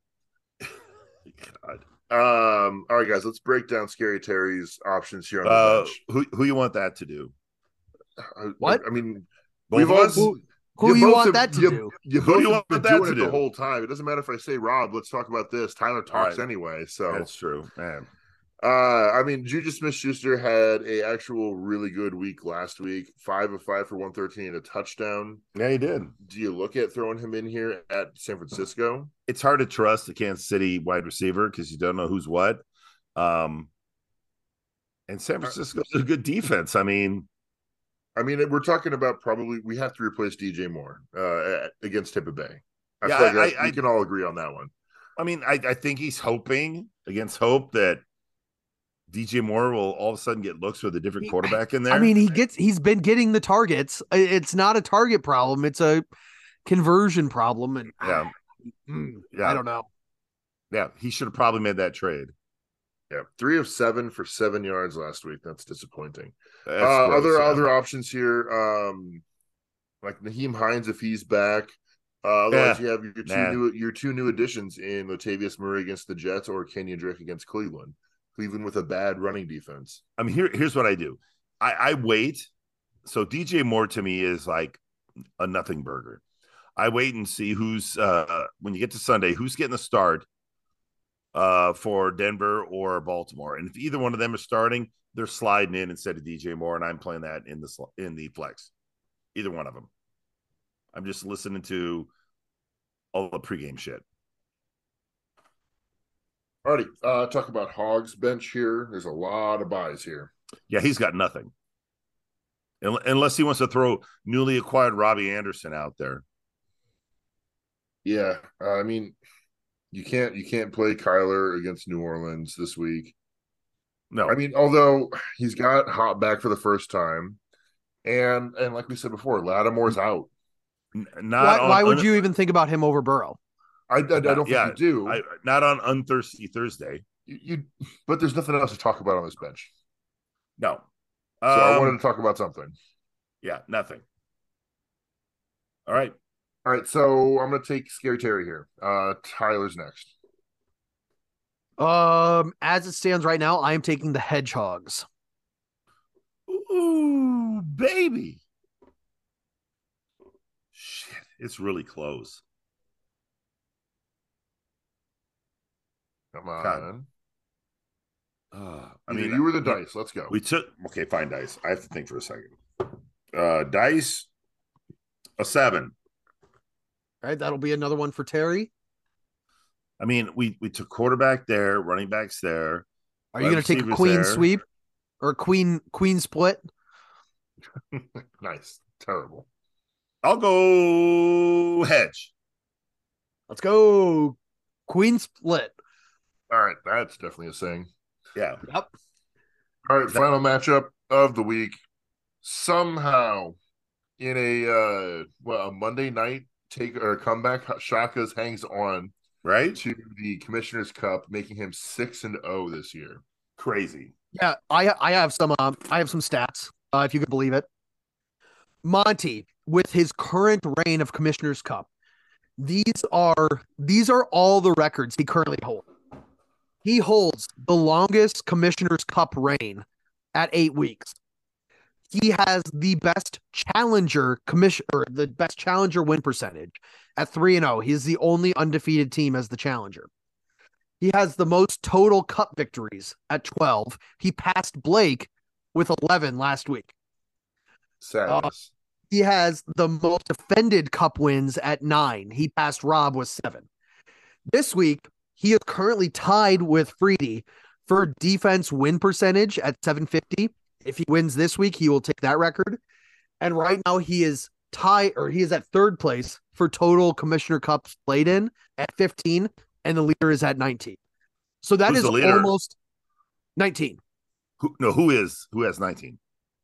Speaker 4: All right, guys, let's break down Scary Terry's options here on the bench.
Speaker 5: Who you want that to do?
Speaker 6: What?
Speaker 4: I mean,
Speaker 5: both of us?
Speaker 6: Who you want that to do?
Speaker 4: You both have been doing it the whole time. It doesn't matter if I say, Rob, let's talk about this. Tyler talks anyway. So
Speaker 5: that's true, man.
Speaker 4: I mean, Juju Smith-Schuster had a actual really good week last week. 5 of 5 for 113 and a touchdown.
Speaker 5: Yeah, he did.
Speaker 4: Do you look at throwing him in here at San Francisco?
Speaker 5: It's hard to trust the Kansas City wide receiver because you don't know who's what. And San Francisco's a good defense. I mean,
Speaker 4: we're talking about probably we have to replace DJ Moore against Tampa Bay. I feel like we can all agree on that one.
Speaker 5: I mean, I think he's hoping against hope that DJ Moore will all of a sudden get looks with a different quarterback in there.
Speaker 6: I mean, he's been getting the targets. It's not a target problem. It's a conversion problem. And
Speaker 5: yeah.
Speaker 6: I don't know.
Speaker 5: Yeah, he should have probably made that trade.
Speaker 4: Yeah, 3 of 7 for 7 yards last week. That's disappointing.
Speaker 5: That's gross,
Speaker 4: other options here, like Nyheim Hines if he's back. Otherwise, you have your two new additions in Latavius Murray against the Jets or Kenyon Drake against Cleveland. Cleveland with a bad running defense.
Speaker 5: I mean, here's what I do. I wait. So DJ Moore to me is like a nothing burger. I wait and see who's when you get to Sunday, who's getting the start for Denver or Baltimore. And if either one of them are starting, they're sliding in instead of DJ Moore, and I'm playing that in the flex. Either one of them. I'm just listening to all the pregame shit.
Speaker 4: Alrighty, talk about Hogg's bench here. There's a lot of buys here.
Speaker 5: Yeah, he's got nothing. Unless he wants to throw newly acquired Robbie Anderson out there.
Speaker 4: Yeah, I mean, you can't play Kyler against New Orleans this week.
Speaker 5: No,
Speaker 4: I mean, although he's got Hop back for the first time, and like we said before, Lattimore's out.
Speaker 6: Why would you even think about him over Burrow?
Speaker 4: I don't think you do.
Speaker 5: Not on Unthirsty Thursday.
Speaker 4: But there's nothing else to talk about on this bench.
Speaker 5: No.
Speaker 4: So I wanted to talk about something.
Speaker 5: Yeah, nothing. All right.
Speaker 4: So I'm going to take Scary Terry here. Tyler's next.
Speaker 6: As it stands right now, I am taking the Hedgehogs.
Speaker 5: Ooh, baby. Shit, it's really close.
Speaker 4: Come on.
Speaker 5: I mean,
Speaker 4: you were the dice. Let's go.
Speaker 5: Okay, fine, dice. I have to think for a second. Dice, a 7.
Speaker 6: All right, that'll be another one for Terry.
Speaker 5: I mean, we took quarterback there, running backs there.
Speaker 6: Are you going to take a queen sweep or queen split?
Speaker 4: Nice. Terrible.
Speaker 5: I'll go hedge.
Speaker 6: Let's go queen split.
Speaker 4: All right, that's definitely a saying.
Speaker 5: Yeah.
Speaker 6: Yep.
Speaker 4: All right, final matchup of the week. Somehow, in a Monday night comeback, Shaka's hangs on
Speaker 5: right
Speaker 4: to the Commissioner's Cup, making him 6-0 this year.
Speaker 5: Crazy.
Speaker 6: Yeah, I have some stats, if you could believe it. Monty, with his current reign of Commissioner's Cup, these are all the records he currently holds. He holds the longest Commissioner's Cup reign at 8 weeks. He has the best challenger win percentage at 3-0. He's the only undefeated team as the challenger. He has the most total cup victories at 12. He passed Blake with 11 last week.
Speaker 4: Sadness.
Speaker 6: He has the most defended cup wins at 9. He passed Rob with 7. This week, he is currently tied with Freedy for defense win percentage at 750. If he wins this week, he will take that record. And right now he is at third place for total Commissioner Cups played in at 15, and the leader is at 19. So that is almost 19.
Speaker 5: Who has 19?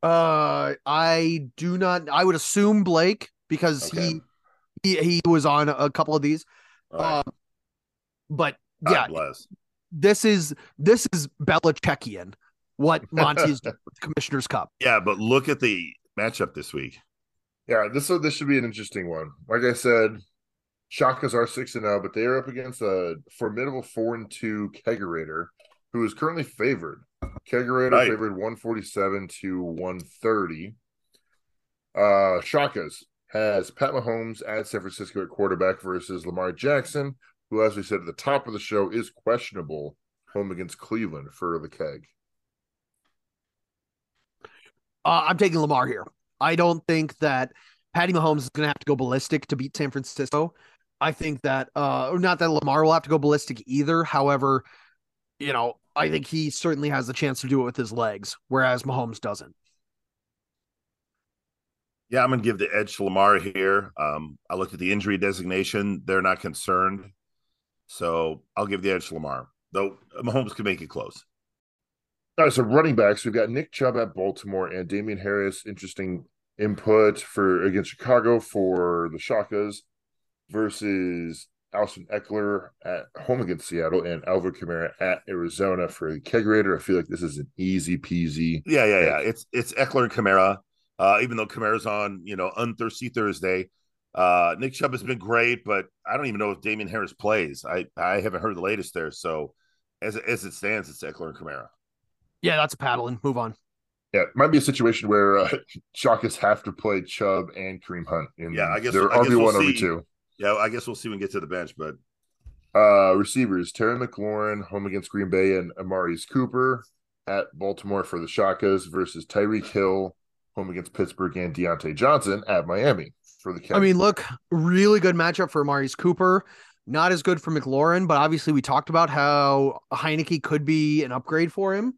Speaker 6: I do not. I would assume Blake because he was on a couple of these.
Speaker 5: Right.
Speaker 6: But
Speaker 5: God bless.
Speaker 6: This is Belichickian, what Monty's doing with the Commissioner's Cup.
Speaker 5: Yeah, but look at the matchup this week.
Speaker 4: Yeah, this should be an interesting one. Like I said, Shaka's are 6-0, but they are up against a formidable 4-2 Kegerator, who is currently favored. Kegerator favored 147 to 130. Shaka's has Pat Mahomes at San Francisco at quarterback versus Lamar Jackson, who, as we said at the top of the show, is questionable home against Cleveland for the Keg.
Speaker 6: I'm taking Lamar here. I don't think that Patty Mahomes is going to have to go ballistic to beat San Francisco. I think that, not that Lamar will have to go ballistic either. However, I think he certainly has the chance to do it with his legs, whereas Mahomes doesn't.
Speaker 5: Yeah, I'm going to give the edge to Lamar here. I looked at the injury designation. They're not concerned. So I'll give the edge to Lamar, though Mahomes can make it close.
Speaker 4: All right, so running backs, we've got Nick Chubb at Baltimore and Damian Harris. Interesting input for against Chicago for the Shakas versus Austin Eckler at home against Seattle and Alvin Kamara at Arizona for the Kegerator. I feel like this is an easy peasy.
Speaker 5: Yeah. It's Eckler and Kamara. Even though Kamara's on, unthirsty Thursday. Nick Chubb has been great, but I don't even know if Damian Harris plays. I haven't heard the latest there. So as it stands, it's Eckler and Kamara.
Speaker 6: Yeah, that's a paddling. Move on.
Speaker 4: Yeah, it might be a situation where Shakas have to play Chubb and Kareem Hunt in
Speaker 5: I guess
Speaker 4: their
Speaker 5: we'll
Speaker 4: RB1,
Speaker 5: see.
Speaker 4: RB2.
Speaker 5: Yeah, I guess we'll see when we get to the bench, but
Speaker 4: receivers, Terry McLaurin home against Green Bay and Amari's Cooper at Baltimore for the Shakas versus Tyreek Hill home against Pittsburgh and Deontay Johnson at Miami for the Cavs.
Speaker 6: I mean, look, really good matchup for Amari's Cooper. Not as good for McLaurin, but obviously we talked about how Heineke could be an upgrade for him.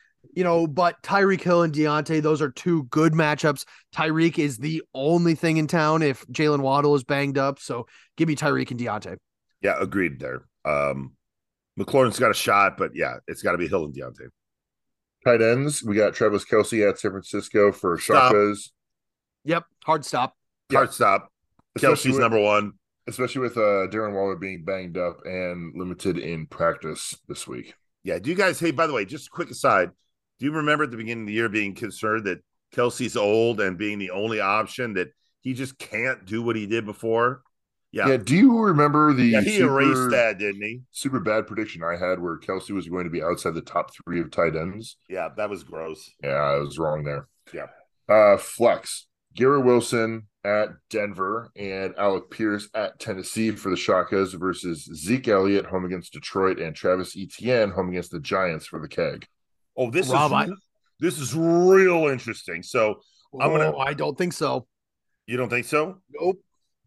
Speaker 6: But Tyreek Hill and Deontay, those are two good matchups. Tyreek is the only thing in town if Jalen Waddle is banged up. So give me Tyreek and Deontay.
Speaker 5: Yeah, agreed there. McLaurin's got a shot, but yeah, it's got to be Hill and Deontay.
Speaker 4: Tight ends, we got Travis Kelce at San Francisco for
Speaker 5: Stop.
Speaker 4: Shakas.
Speaker 6: Yep, hard stop.
Speaker 5: Hard stop.
Speaker 4: Especially
Speaker 5: Kelsey's
Speaker 4: with-
Speaker 5: number one.
Speaker 4: Especially with Darren Waller being banged up and limited in practice this week.
Speaker 5: Yeah. Do you guys, hey, by the way, just a quick aside, do you remember at the beginning of the year being concerned that Kelsey's old and being the only option that he just can't do what he did before?
Speaker 4: Yeah. Do you remember the
Speaker 5: he erased that, didn't he?
Speaker 4: super bad prediction I had where Kelce was going to be outside the top 3 of tight ends?
Speaker 5: Yeah, that was gross.
Speaker 4: Yeah, I was wrong there.
Speaker 5: Yeah.
Speaker 4: Flex. Garrett Wilson at Denver and Alec Pierce at Tennessee for the Shakas versus Zeke Elliott home against Detroit and Travis Etienne home against the Giants for the Keg.
Speaker 5: Oh, this
Speaker 6: Rob,
Speaker 5: this is real interesting. So
Speaker 6: I don't think so.
Speaker 5: You don't think so?
Speaker 6: Nope.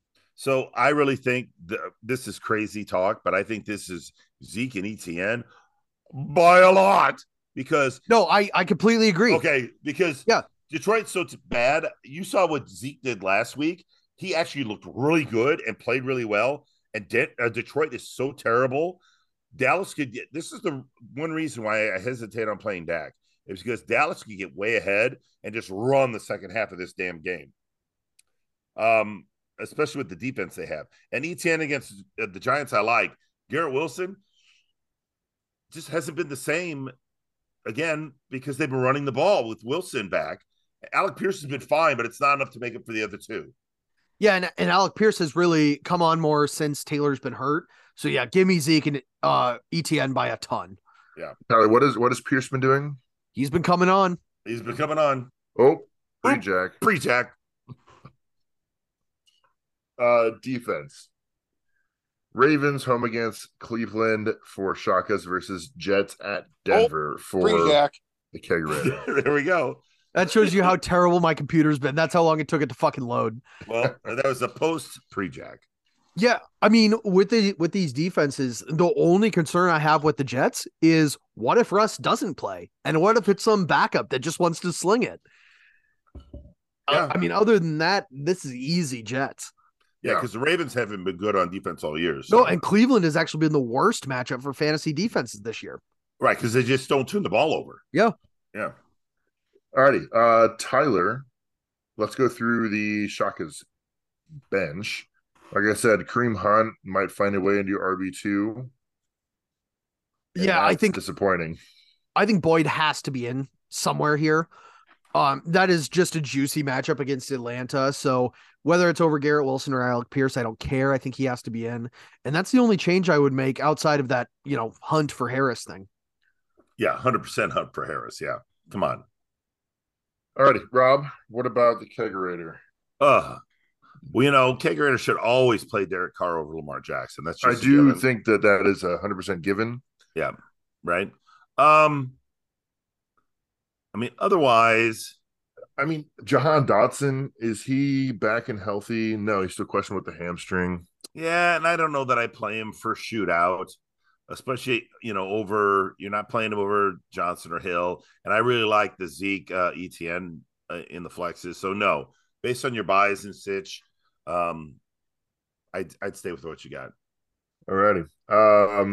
Speaker 5: So I really think this is crazy talk, but I think this is Zeke and Etienne by a lot because
Speaker 6: No, I completely agree.
Speaker 5: Okay, because Detroit's so bad. You saw what Zeke did last week. He actually looked really good and played really well. And Detroit is so terrible. Dallas could get. This is the one reason why I hesitate on playing Dak. It's because Dallas could get way ahead and just run the second half of this damn game. Especially with the defense they have. And Etienne against the Giants, I like. Garrett Wilson just hasn't been the same again because they've been running the ball with Wilson back. Alec Pierce has been fine, but it's not enough to make up for the other two.
Speaker 6: Yeah, and Alec Pierce has really come on more since Taylor's been hurt. So yeah, give me Zeke and Etienne by a ton.
Speaker 5: Yeah.
Speaker 4: Tyler, what has Pierce been doing?
Speaker 6: He's been coming on.
Speaker 5: He's been coming on.
Speaker 4: Oh, pre-jack.
Speaker 5: Pre-jack.
Speaker 4: Defense. Ravens home against Cleveland for Shakas versus Jets at Denver for
Speaker 10: pre-jack.
Speaker 4: the Kegerator.
Speaker 5: There we go.
Speaker 6: That shows you how terrible my computer's been. That's how long it took it to fucking load.
Speaker 5: Well, that was a post pre-jack.
Speaker 6: Yeah, I mean, with these defenses, the only concern I have with the Jets is what if Russ doesn't play, and what if it's some backup that just wants to sling it?
Speaker 5: Yeah.
Speaker 6: I mean, other than that, this is easy Jets.
Speaker 5: Yeah, because the Ravens haven't been good on defense all year. So.
Speaker 6: No, and Cleveland has actually been the worst matchup for fantasy defenses this year.
Speaker 5: Right, because they just don't turn the ball over.
Speaker 6: Yeah.
Speaker 5: Yeah.
Speaker 4: Alrighty, Tyler, let's go through the Shakas bench. Like I said, Kareem Hunt might find a way into your RB2.
Speaker 6: Yeah, I think
Speaker 4: disappointing.
Speaker 6: I think Boyd has to be in somewhere here. That is just a juicy matchup against Atlanta. So whether it's over Garrett Wilson or Alec Pierce, I don't care. I think he has to be in. And that's the only change I would make outside of that, Hunt for Harris thing.
Speaker 5: Yeah, 100% Hunt for Harris. Yeah. Come on.
Speaker 4: Alrighty, Rob, what about the Kegerator?
Speaker 5: Well, Kegerator should always play Derek Carr over Lamar Jackson. That's just
Speaker 4: I do think that is 100% given.
Speaker 5: Yeah, right. I mean, otherwise,
Speaker 4: Jahan Dotson, is he back and healthy? No, he's still questioning with the hamstring.
Speaker 5: Yeah, and I don't know that I play him for shootout, especially, you're not playing him over Johnson or Hill. And I really like the Zeke Etienne in the flexes. So no, based on your buys and sitch, I'd stay with what you got.
Speaker 4: Alrighty.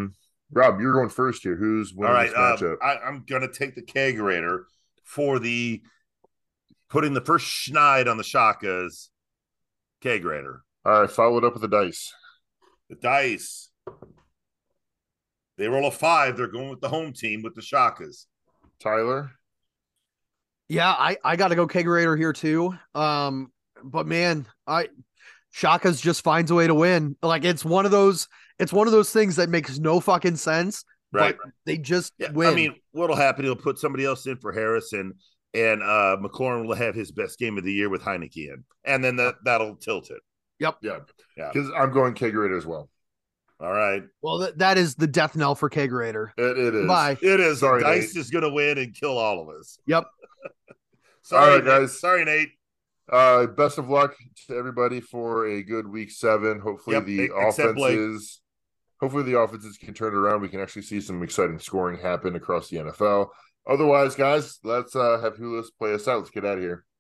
Speaker 4: Rob, you're going first here. Who's winning
Speaker 5: All right,
Speaker 4: this matchup?
Speaker 5: I'm gonna take the Kegerator for the putting the first schneid on the Shakas. Kegerator.
Speaker 4: All right, follow it up with the dice.
Speaker 5: The dice. They roll a 5. They're going with the home team with the Shakas.
Speaker 4: Tyler?
Speaker 6: Yeah, I got to go Kegerator here too. But man, Shaka's just finds a way to win. Like it's one of those things that makes no fucking sense.
Speaker 5: Right.
Speaker 6: But they just
Speaker 5: Yeah,
Speaker 6: win.
Speaker 5: I mean, what'll happen? He'll put somebody else in for Harrison, and McLaurin will have his best game of the year with Heineke in, and then that'll tilt it.
Speaker 6: Yep.
Speaker 4: Yeah. Because I'm going Kegerator as well.
Speaker 5: All right.
Speaker 6: Well, that is the death knell for Kegerator.
Speaker 4: It is.
Speaker 6: Bye.
Speaker 5: It is.
Speaker 4: Sorry,
Speaker 5: Dice
Speaker 4: Nate.
Speaker 5: is going to win and kill all of us.
Speaker 6: Yep.
Speaker 5: Sorry,
Speaker 4: All right, guys.
Speaker 5: Nate. Sorry, Nate.
Speaker 4: Best of luck to everybody for a good week 7. Hopefully
Speaker 5: except Blake.
Speaker 4: Hopefully the offenses can turn it around. We can actually see some exciting scoring happen across the NFL. Otherwise, guys, let's have Hulis play us out. Let's get out of here.